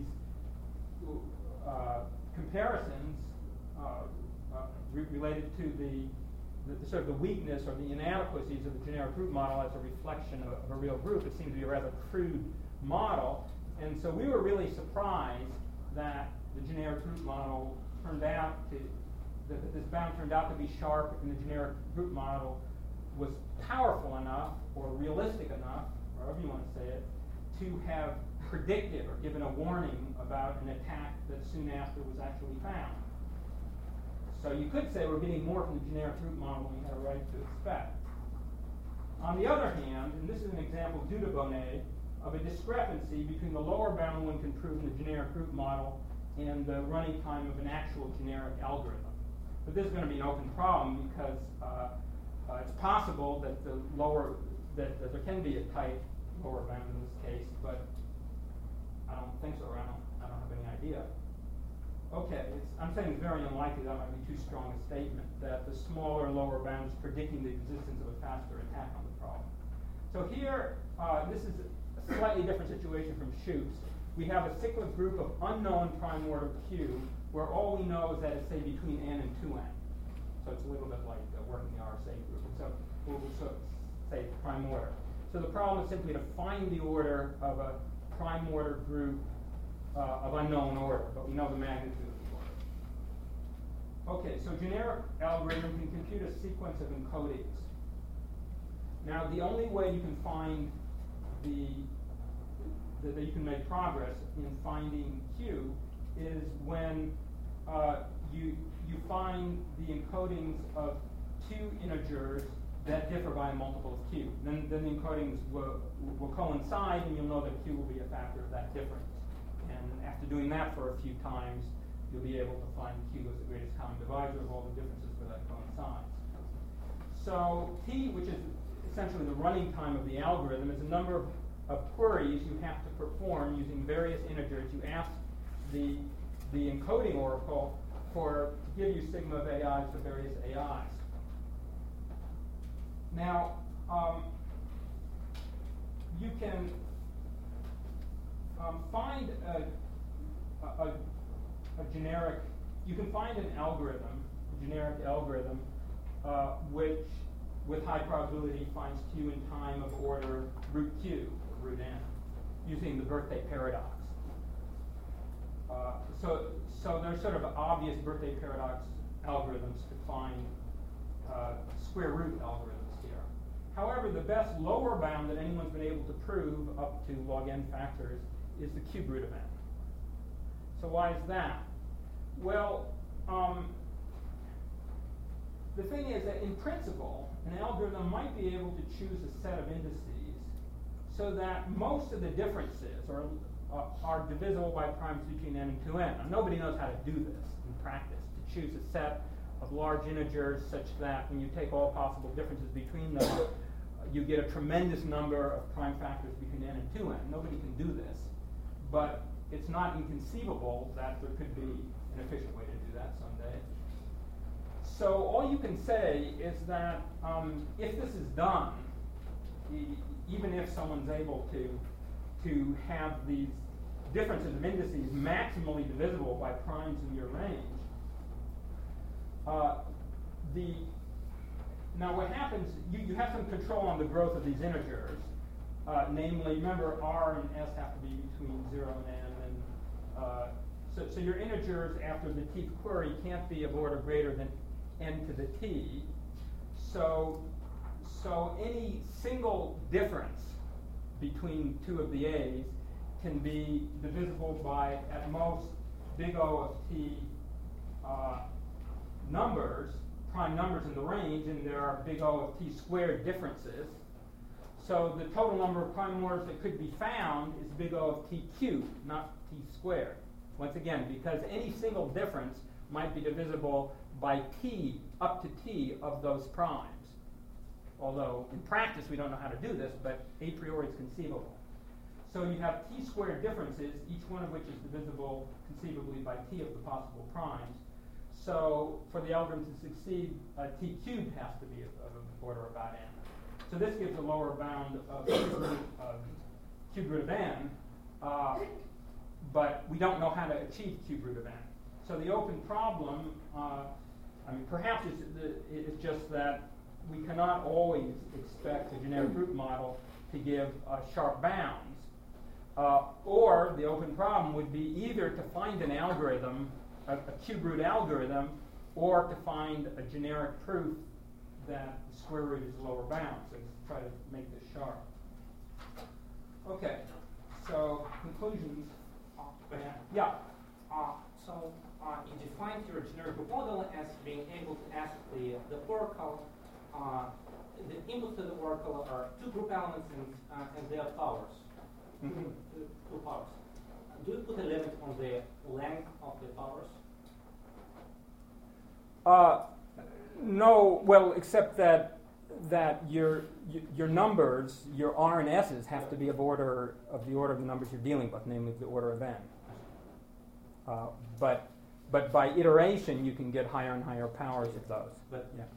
uh, comparisons uh, uh, re- related to the, the, the sort of the weakness or the inadequacies of the generic group model as a reflection of, of a real group. It seemed to be a rather crude model, and so we were really surprised that the generic group model turned out to that, that this bound turned out to be sharp, and the generic group model was powerful enough or realistic enough, however you want to say it, to have predicted or given a warning about an attack that soon after was actually found. So you could say we're getting more from the generic group model than we had a right to expect. On the other hand, and this is an example due to Bonnet, of a discrepancy between the lower bound one can prove in the generic group model and the running time of an actual generic algorithm. But this is going to be an open problem because uh, uh, it's possible that the lower that, that there can be a tight lower bound in this case, but I don't think so. Or I don't. I don't have any idea. Okay, it's, I'm saying it's very unlikely. That might be too strong a statement that the smaller lower bound is predicting the existence of a faster attack on the problem. So here, uh, this is a slightly different situation from Schutz. We have a cyclic group of unknown prime order Q, where all we know is that it's, say, between n and two n. So it's a little bit like uh, working the R S A group. And so we'll, we'll so, say prime order. So the problem is simply to find the order of a prime order group uh, of unknown order, but we know the magnitude of the order. Okay, so generic algorithm can compute a sequence of encodings. Now, the only way you can find the that, that you can make progress in finding Q is when uh, you you find the encodings of two integers that differ by a multiple of Q. Then, then the encodings will, will coincide, and you'll know that Q will be a factor of that difference. And after doing that for a few times, you'll be able to find Q as the greatest common divisor of all the differences where that coincides. So T, which is essentially the running time of the algorithm, is a number of, of queries you have to perform using various integers. You ask the, the encoding oracle for to give you sigma of A Is for various A Is. Now, um, you can um, find a, a, a generic, you can find an algorithm, a generic algorithm, uh, which with high probability finds Q in time of order root Q, or root n, using the birthday paradox. Uh, so, so there's sort of obvious birthday paradox algorithms to find uh, square root algorithms. However, the best lower bound that anyone's been able to prove up to log n factors is the cube root of n. So why is that? Well, um, the thing is that in principle, an algorithm might be able to choose a set of indices so that most of the differences are, uh, are divisible by primes between n and two n. Now, nobody knows how to do this in practice, to choose a set of large integers such that when you take all possible differences between them, you get a tremendous number of prime factors between n and two n. Nobody can do this, but it's not inconceivable that there could be an efficient way to do that someday. So all you can say is that um, if this is done, e- even if someone's able to to have these differences of indices maximally divisible by primes in your range, uh, the Now what happens, you, you have some control on the growth of these integers. Uh, namely, remember R and S have to be between zero and n. And, uh, so, so your integers after the tth query can't be of order greater than n to the t. So, so any single difference between two of the a's can be divisible by, at most, big O of t uh, numbers, prime numbers in the range, and there are big O of t squared differences. So the total number of prime numbers that could be found is big O of t cubed, not t squared. Once again, because any single difference might be divisible by t up to t of those primes. Although in practice we don't know how to do this, but a priori it's conceivable. So you have t squared differences, each one of which is divisible conceivably by t of the possible primes. So for the algorithm to succeed, uh, t cubed has to be of, of an order about n. So this gives a lower bound of cube root of, cube root of n, uh, but we don't know how to achieve cube root of n. So the open problem, uh, I mean, perhaps it's, it's just that we cannot always expect a generic group model to give uh, sharp bounds. Uh, or the open problem would be either to find an algorithm, a, a cube root algorithm, or to find a generic proof that the square root is lower bound. So let's try to make this sharp. Okay, so conclusions. Yeah. Uh, so uh, you defined your generic group model as being able to ask the, the oracle. Uh, the inputs to the oracle are two group elements and, uh, and their powers. Mm-hmm. two, two powers. Uh, do you put a limit on the length of the powers? Uh, no, well, except that that your your numbers, your R and S's, have to be of order of the order of the numbers you're dealing with, namely the order of n. Uh, but but by iteration, you can get higher and higher powers of those. But yeah.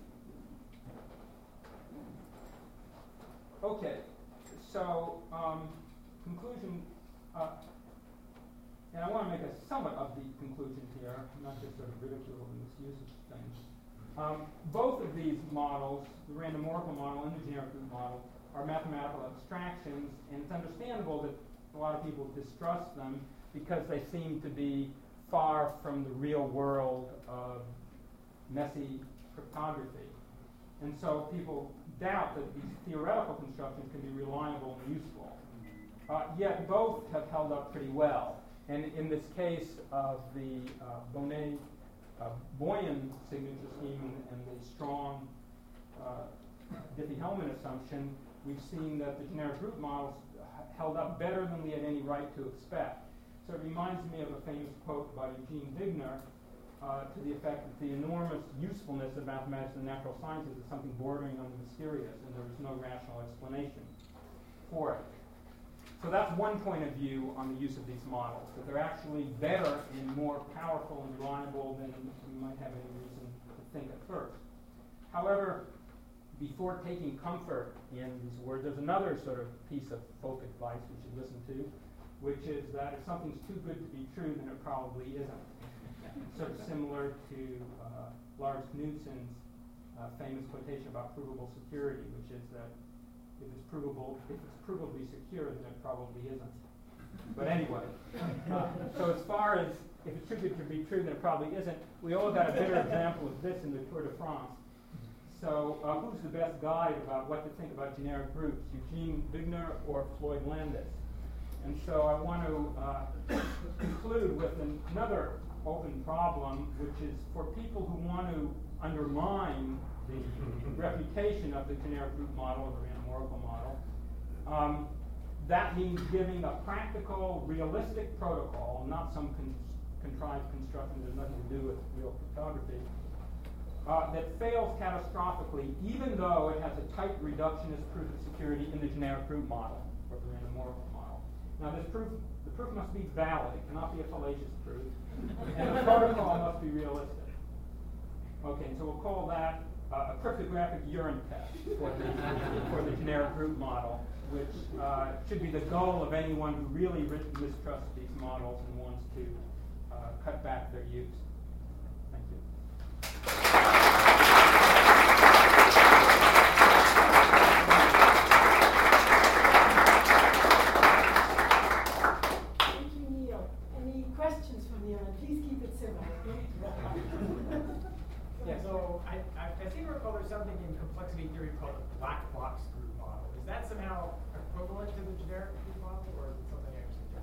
Okay, so um, conclusion, uh, and I want to make a somewhat upbeat conclusion here, not just sort of ridicule the misuse of things. Um, both of these models, the random oracle model and the generic group model, are mathematical abstractions, and it's understandable that a lot of people distrust them because they seem to be far from the real world of messy cryptography. And so people doubt that these theoretical constructions can be reliable and useful. Uh, yet both have held up pretty well. And in this case of the uh, Bonnet uh, Boyan signature scheme and, and the strong uh, Diffie-Hellman assumption, we've seen that the generic group models held up better than we had any right to expect. So it reminds me of a famous quote by Eugene Wigner uh, to the effect that the enormous usefulness of mathematics and natural sciences is something bordering on the mysterious, and there is no rational explanation for it. So that's one point of view on the use of these models, that they're actually better and more powerful and reliable than we might have any reason to think at first. However, before taking comfort in these words, there's another sort of piece of folk advice we should listen to, which is that if something's too good to be true, then it probably isn't. Sort of similar to uh, Lars Knudson's uh, famous quotation about provable security, which is that if it's provable, if it's provably secure, then it probably isn't. But anyway, uh, so as far as if it's too good to be true, then it probably isn't, we all got a better example of this in the Tour de France. So uh, who's the best guide about what to think about generic groups, Eugene Wigner or Floyd Landis? And so I want to uh, conclude with an, another open problem, which is for people who want to undermine the reputation of the generic group model or the random oracle model. Um, that means giving a practical, realistic protocol, not some con contrived construction that has nothing to do with real cryptography, uh, that fails catastrophically, even though it has a tight reductionist proof of security in the generic group model or the random oracle model. Now, this proof, the proof must be valid; it cannot be a fallacious proof, and the protocol must be realistic. Okay, so we'll call that uh, a cryptographic urine test for the, for the generic group model, which uh, should be the goal of anyone who really mistrusts these models and wants to uh, cut back their use. Thank you. Thank you, Neil. Any questions from Neil? And please keep it simple. Yes. So I, I, I seem to recall there's something in complexity theory called a black box group model. Is that somehow equivalent to the generic group model, or is it something actually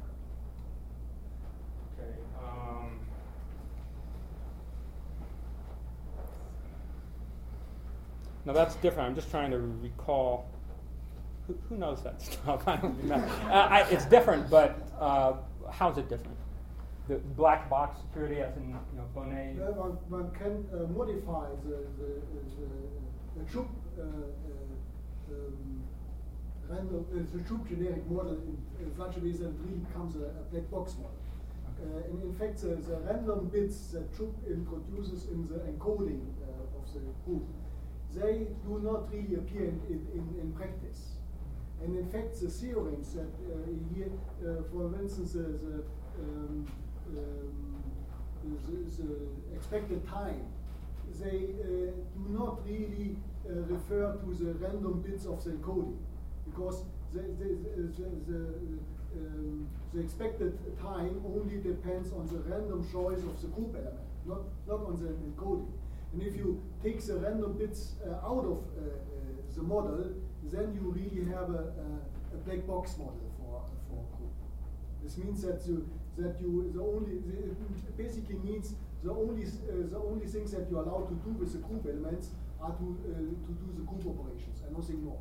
No, that's different. I'm just trying to recall. Who, who knows that stuff? I don't remember. uh, I, it's different, but uh, how's it different? The black box security, as in you know, Bonnet. Well, one, one can uh, modify the the, the, the Chubb uh, uh, um, random uh, the Chubb generic model in, in such a way that it really becomes a, a black box model. Uh, and in fact, the, the random bits that Chubb introduces in the encoding uh, of the group, they do not really appear in, in, in, in practice. And in fact, the theorems that uh, here, uh, for instance, the, the, um, um, the, the expected time, they uh, do not really uh, refer to the random bits of the encoding, because the, the, the, the, um, the expected time only depends on the random choice of the group element, not, not on the encoding. And if you take the random bits uh, out of uh, uh, the model, then you really have a, a, a black box model for, for a group. This means that you that you the only the, it basically means the only uh, the only things that you're allowed to do with the group elements are to uh, to do the group operations and nothing more.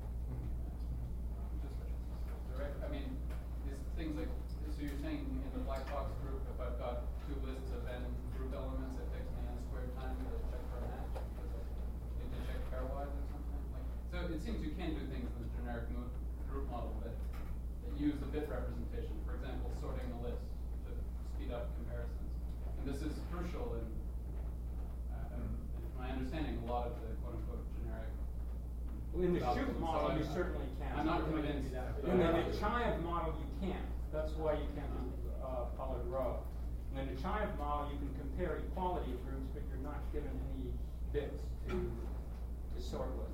Just direct. I mean, these things like so you're saying in the black box group, if I've got two lists of n group elements, it takes me n squared time to check for a match because I need to check pairwise or something. Like so, it seems you can do things in the generic group model that, that use the bit representation. For example, sorting a list to speed up comparisons. And this is crucial in, uh, in my understanding, a lot of the quote-unquote generic. In the Chubb So model, I'm- you certainly can. I'm not convinced. In the, the Chive model, you can't. That's why you can't do uh, Pollard row. And in the Chive model, you can compare equality of groups, but you're not given any bits to to sort with.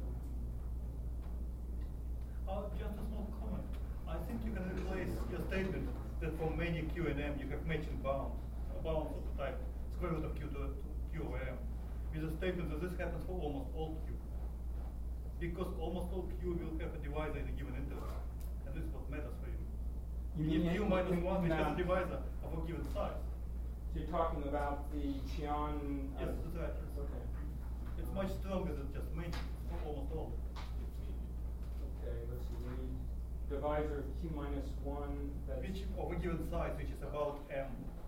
Uh, just a small comment. I think you can replace your statement that for many Q and M you have matching bounds, uh, bounds of the type square root of Q to, to Q over M, with a statement that this happens for almost all Q. Because almost all Q will have a divisor in a given interval, and this is what matters for you. You mean if Q in- minus in- one, which has now- a divisor of a given size. So you're talking about the Chion. Uh, Yes, that's right. It's, okay. it's much stronger than just many, for almost all. Okay, let's see. The divisor of Q minus one. That's Which of a given size, which is about M.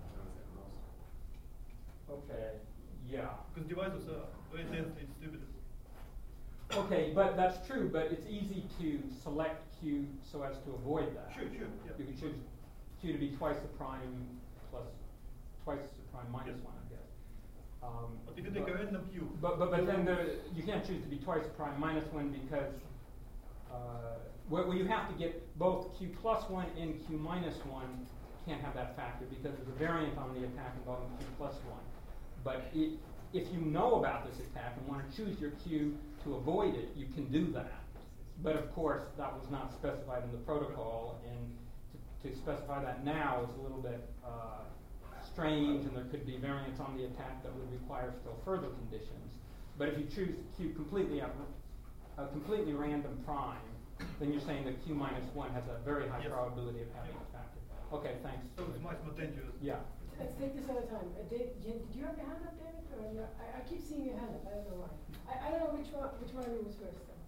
okay. Yeah. Because divisors are very densely distributed. Okay, but that's true. But it's easy to select Q so as to avoid that. Sure, sure. Yeah. You could choose Q to be twice the prime plus twice the prime minus Yes. one, I guess. Um, But if you take a random Q. But but but then the, you can't choose to be twice the prime minus one because uh, well, well you have to get both Q plus one and Q minus one can't have that factor because there's a variant on the attack involving Q plus one. But it, if you know about this attack and want to choose your Q to avoid it, you can do that. But of course, that was not specified in the protocol, and to, to specify that now is a little bit uh, strange, and there could be variants on the attack that would require still further conditions. But if you choose Q completely at, a completely random prime, then you're saying that Q minus one has a very high Yes. probability of having a factor. Okay, thanks. So it's much more dangerous. Yeah. Let's take this at a time. Uh, Dave, you- do you have your hand up, David? Or you I, I keep seeing your hand up. I don't know why. I, I don't know which one which one of you was first. Though.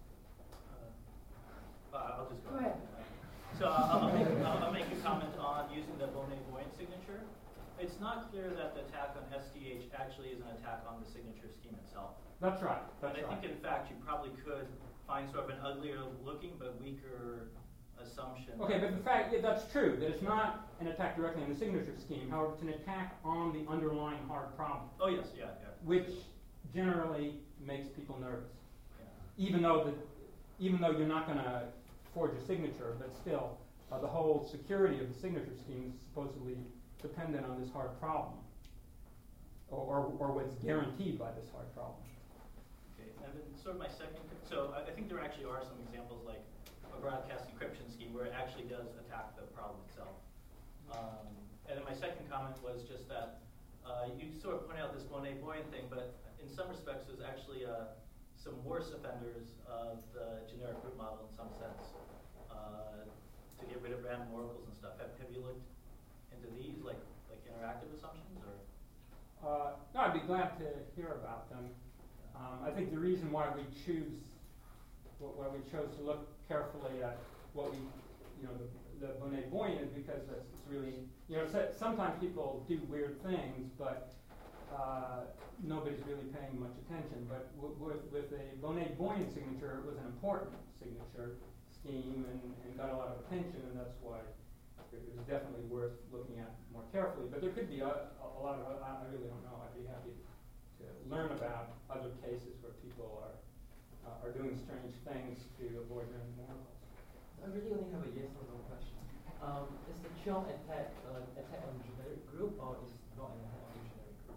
Uh, I'll just go. Go ahead. So uh, I'll, make, I'll, I'll make a comment on using the Bonnet-Voyant signature. It's not clear that the attack on S D H actually is an attack on the signature scheme itself. That's right. That's and I right. think, in fact, you probably could find sort of an uglier looking but weaker assumption. Okay, but the fact, yeah, that's true, that it's not an attack directly on the signature scheme. However, it's an attack on the underlying hard problem, Oh, yes, yeah, yeah. which generally makes people nervous. yeah. Even though the, even though you're not going to forge a signature, but still, uh, the whole security of the signature scheme is supposedly dependent on this hard problem, or, or, or what's guaranteed by this hard problem. Okay, and then sort of my second, so I, I think there actually are some examples like a broadcast encryption scheme where it actually does attack the problem itself. Um, and then my second comment was just that uh, you sort of point out this Bonnet-Voyant thing, but in some respects there's actually uh, some worse offenders of the generic group model in some sense uh, to get rid of random oracles and stuff. Have, have you looked into these, like like interactive assumptions, or? Uh, no, I'd be glad to hear about them. Um, I think the reason why we choose, wh- why we chose to look carefully at what we, you know, the, the Bonnet-Boyen is because it's, it's really, you know, so, sometimes people do weird things, but uh, nobody's really paying much attention. But w- with, with a Bonnet-Boyen signature, it was an important signature scheme and, and got a lot of attention, and that's why it was definitely worth looking at more carefully. But there could be a, a lot of, I, I really don't know. I'd be happy to learn about other cases where people are uh, are doing strange things to avoid random oracles. I really only have a yes or no question. Um, is the Cheong attack uh, attack on generic group, or is not an attack on generic group?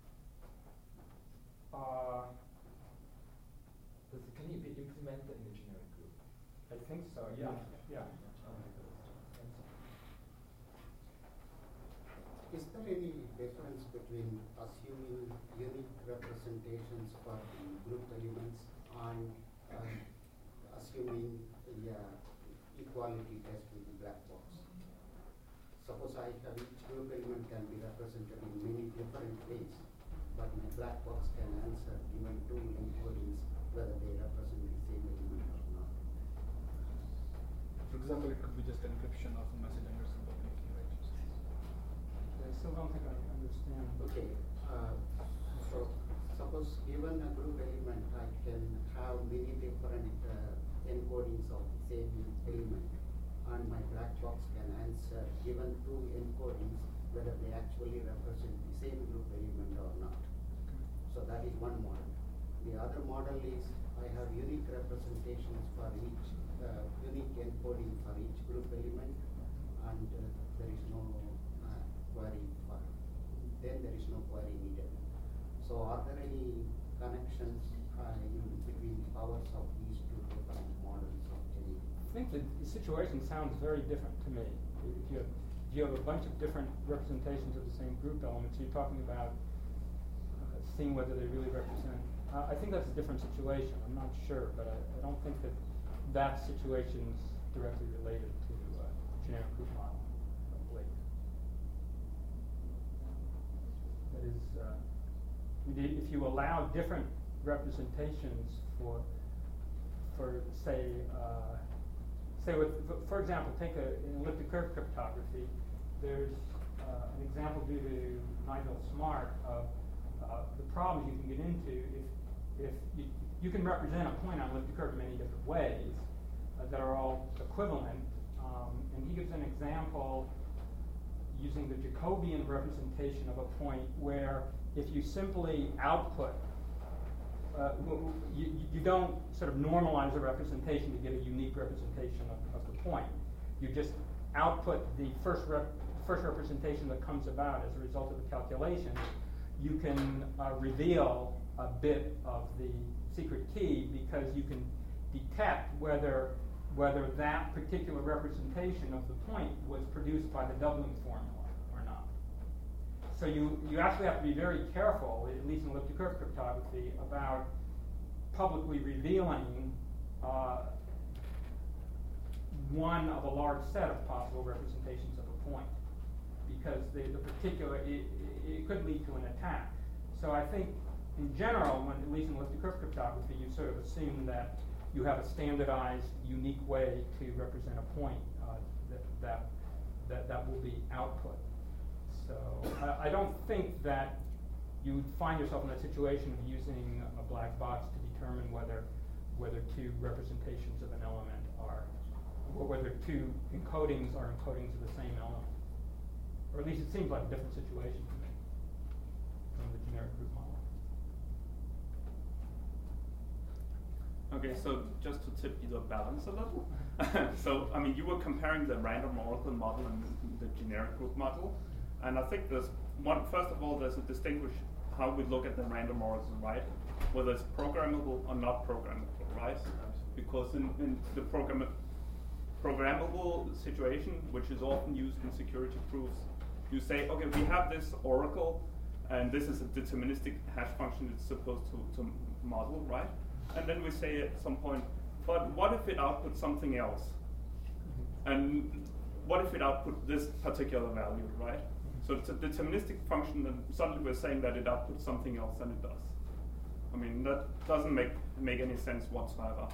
Uh, Does, can it be implemented in the generic group? I think so. Yeah. Yeah. Is there any difference between assuming unique representations for the group elements and uh, assuming the uh, equality test with the black box? Suppose I have each group element can be represented in many different ways, but my black box can answer given two encodings whether they represent the same element or not. For example, it could be just encryption of a message under some public key, right? I still don't think I understand. Okay. Uh, so suppose given a group element, I can have many different uh, encodings of the same element, and my black box can answer given two encodings whether they actually represent the same group element or not. So that is one model. The other model is I have unique representations for each, uh, unique encoding for each group element, and uh, there is no uh, query for, then there is no query needed. So are there any connections uh, in between the powers of these two different models of any? I think the, the situation sounds very different to me. If you have, if you have a bunch of different representations of the same group elements, you're talking about uh, seeing whether they really represent. Uh, I think that's a different situation. I'm not sure, but I, I don't think that that situation is directly related to uh, generic group model of Blake. That is, uh, if you allow different representations for, for say, uh, say with, for example, take a, an elliptic curve cryptography. There's uh, an example due to Nigel Smart of uh, the problems you can get into if, if you, you can represent a point on elliptic curve in many different ways uh, that are all equivalent. Um, and he gives an example using the Jacobian representation of a point where if you simply output, uh, you, you don't sort of normalize the representation to get a unique representation of, of the point. You just output the first, rep, first representation that comes about as a result of the calculation. You can uh, reveal a bit of the secret key because you can detect whether whether that particular representation of the point was produced by the doubling formula or not. So you, you actually have to be very careful, at least in elliptic curve cryptography, about publicly revealing uh, one of a large set of possible representations of a point, because the, the particular, it, it could lead to an attack. So I think in general, when, at least in elliptic curve cryptography, you sort of assume that you have a standardized, unique way to represent a point uh, that, that, that, that will be output. So I, I don't think that you would find yourself in a situation of using a black box to determine whether, whether two representations of an element are, or whether two encodings are encodings of the same element. Or at least it seems like a different situation to me from the generic group model. Okay, so just to tip you the balance a little. So, I mean, you were comparing the random oracle model and the, the generic group model. And I think there's one, first of all, there's a distinguish how we look at the random oracle, right? Whether it's programmable or not programmable, right? Because in, in the program, programmable situation, which is often used in security proofs, you say, okay, we have this oracle, and this is a deterministic hash function it's supposed to, to model, right? And then we say at some point, but what if it outputs something else? And what if it outputs this particular value, right? So it's a deterministic function, and suddenly we're saying that it outputs something else than it does. I mean, that doesn't make make any sense whatsoever.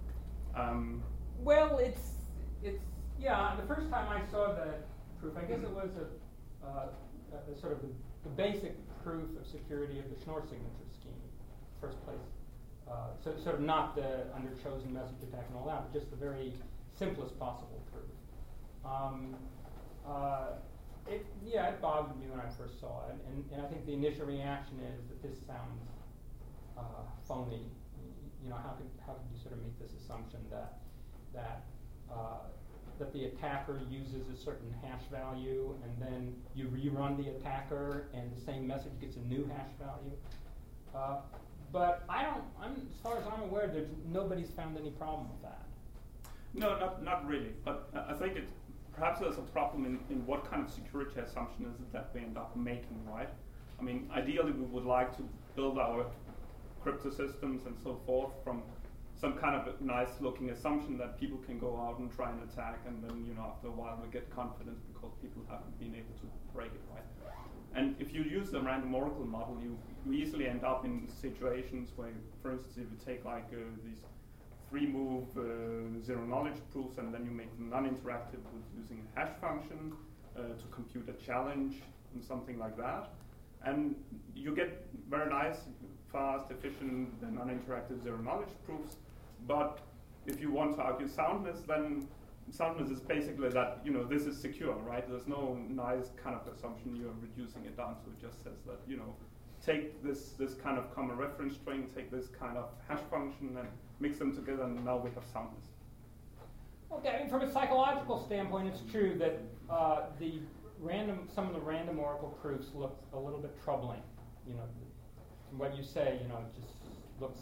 Um, Well, it's it's yeah. The first time I saw the proof, I guess it was a, uh, a, a sort of the, the basic proof of security of the Schnorr signature scheme, first place. Uh, so sort of not the under chosen message attack and all that, but just the very simplest possible proof. Um, uh, it yeah, it bothered me when I first saw it, and, and I think the initial reaction is that this sounds uh, phony. You know, how could how could you sort of make this assumption that that uh, that the attacker uses a certain hash value, and then you rerun the attacker, and the same message gets a new hash value? Uh, but I don't. I'm, as far as I'm aware, there's nobody's found any problem with that. No, not not really. But uh, I think it perhaps there's a problem in, in what kind of security assumption is it that we end up making, right? I mean, ideally we would like to build our crypto systems and so forth from some kind of a nice looking assumption that people can go out and try and attack, and then, you know, after a while we get confidence because people haven't been able to break it, right? And if you use the random oracle model, you, you easily end up in situations where, for instance, if you take like uh, these three move uh, zero knowledge proofs and then you make them non-interactive with using a hash function uh, to compute a challenge and something like that, and you get very nice, fast, efficient, and non-interactive zero knowledge proofs. But if you want to argue soundness, then soundness is basically that, you know, this is secure, right? There's no nice kind of assumption you're reducing it down to. It just says that, you know, take this this kind of common reference string, take this kind of hash function, and mix them together, and now we have soundness. Okay, I mean, from a psychological standpoint, it's true that uh, the random, some of the random oracle proofs look a little bit troubling. You know, from what you say, you know, it just looks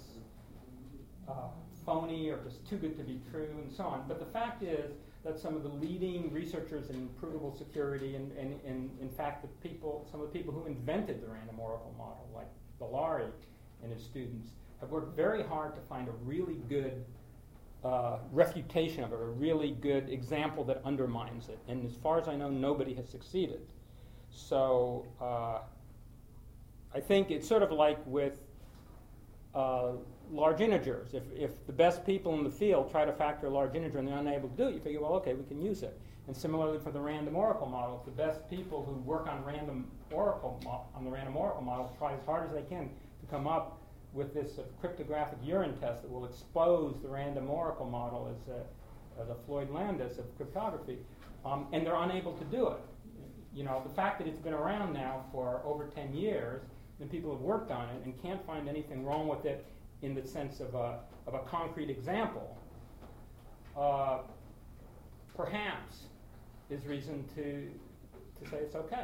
uh, phony or just too good to be true, and so on. But the fact is that some of the leading researchers in provable security, and, and, and in fact, the people, some of the people who invented the random oracle model, like Bellari and his students, have worked very hard to find a really good uh, refutation of it, a really good example that undermines it. And as far as I know, nobody has succeeded. So uh, I think it's sort of like with uh, large integers. If, if the best people in the field try to factor a large integer and they're unable to do it, you figure, well, okay, we can use it. And similarly for the random oracle model, if the best people who work on random oracle mo- on the random oracle model try as hard as they can to come up with this uh, cryptographic urine test that will expose the random oracle model as a, as a Floyd Landis of cryptography, um, and they're unable to do it. You know, the fact that it's been around now for over ten years, and people have worked on it and can't find anything wrong with it in the sense of a, of a concrete example, uh, perhaps is reason to, to say it's okay.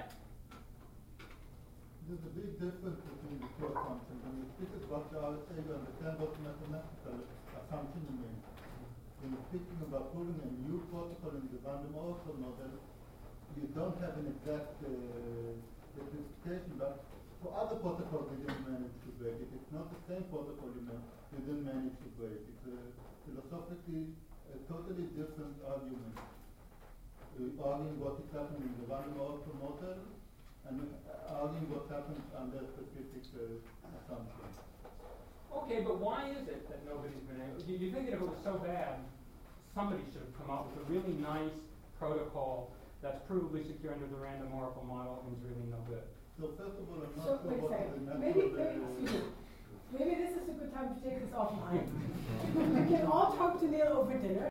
There's a big difference between the two assumptions. When you speak about the able to understand what mathematical assumption you make. When you're speaking about proving a new protocol in the random oracle model, you don't have an exact uh, specification, but for other protocols you didn't manage to break it. It's not the same protocol you, man- you didn't manage to break. It's a philosophically a totally different argument. Uh, arguing what is happening in the random oracle model, and arguing what happens under specific uh, assumptions. Okay, but why is it that nobody's been able? You, you think that if it was so bad, somebody should have come up with a really nice protocol that's provably secure under the random oracle model and is really no good. So first of all, I'm not So, sure wait a what second. the Maybe, natural, maybe, uh, excuse me. Maybe this is a good time to take this offline. We can all talk to Neil over dinner.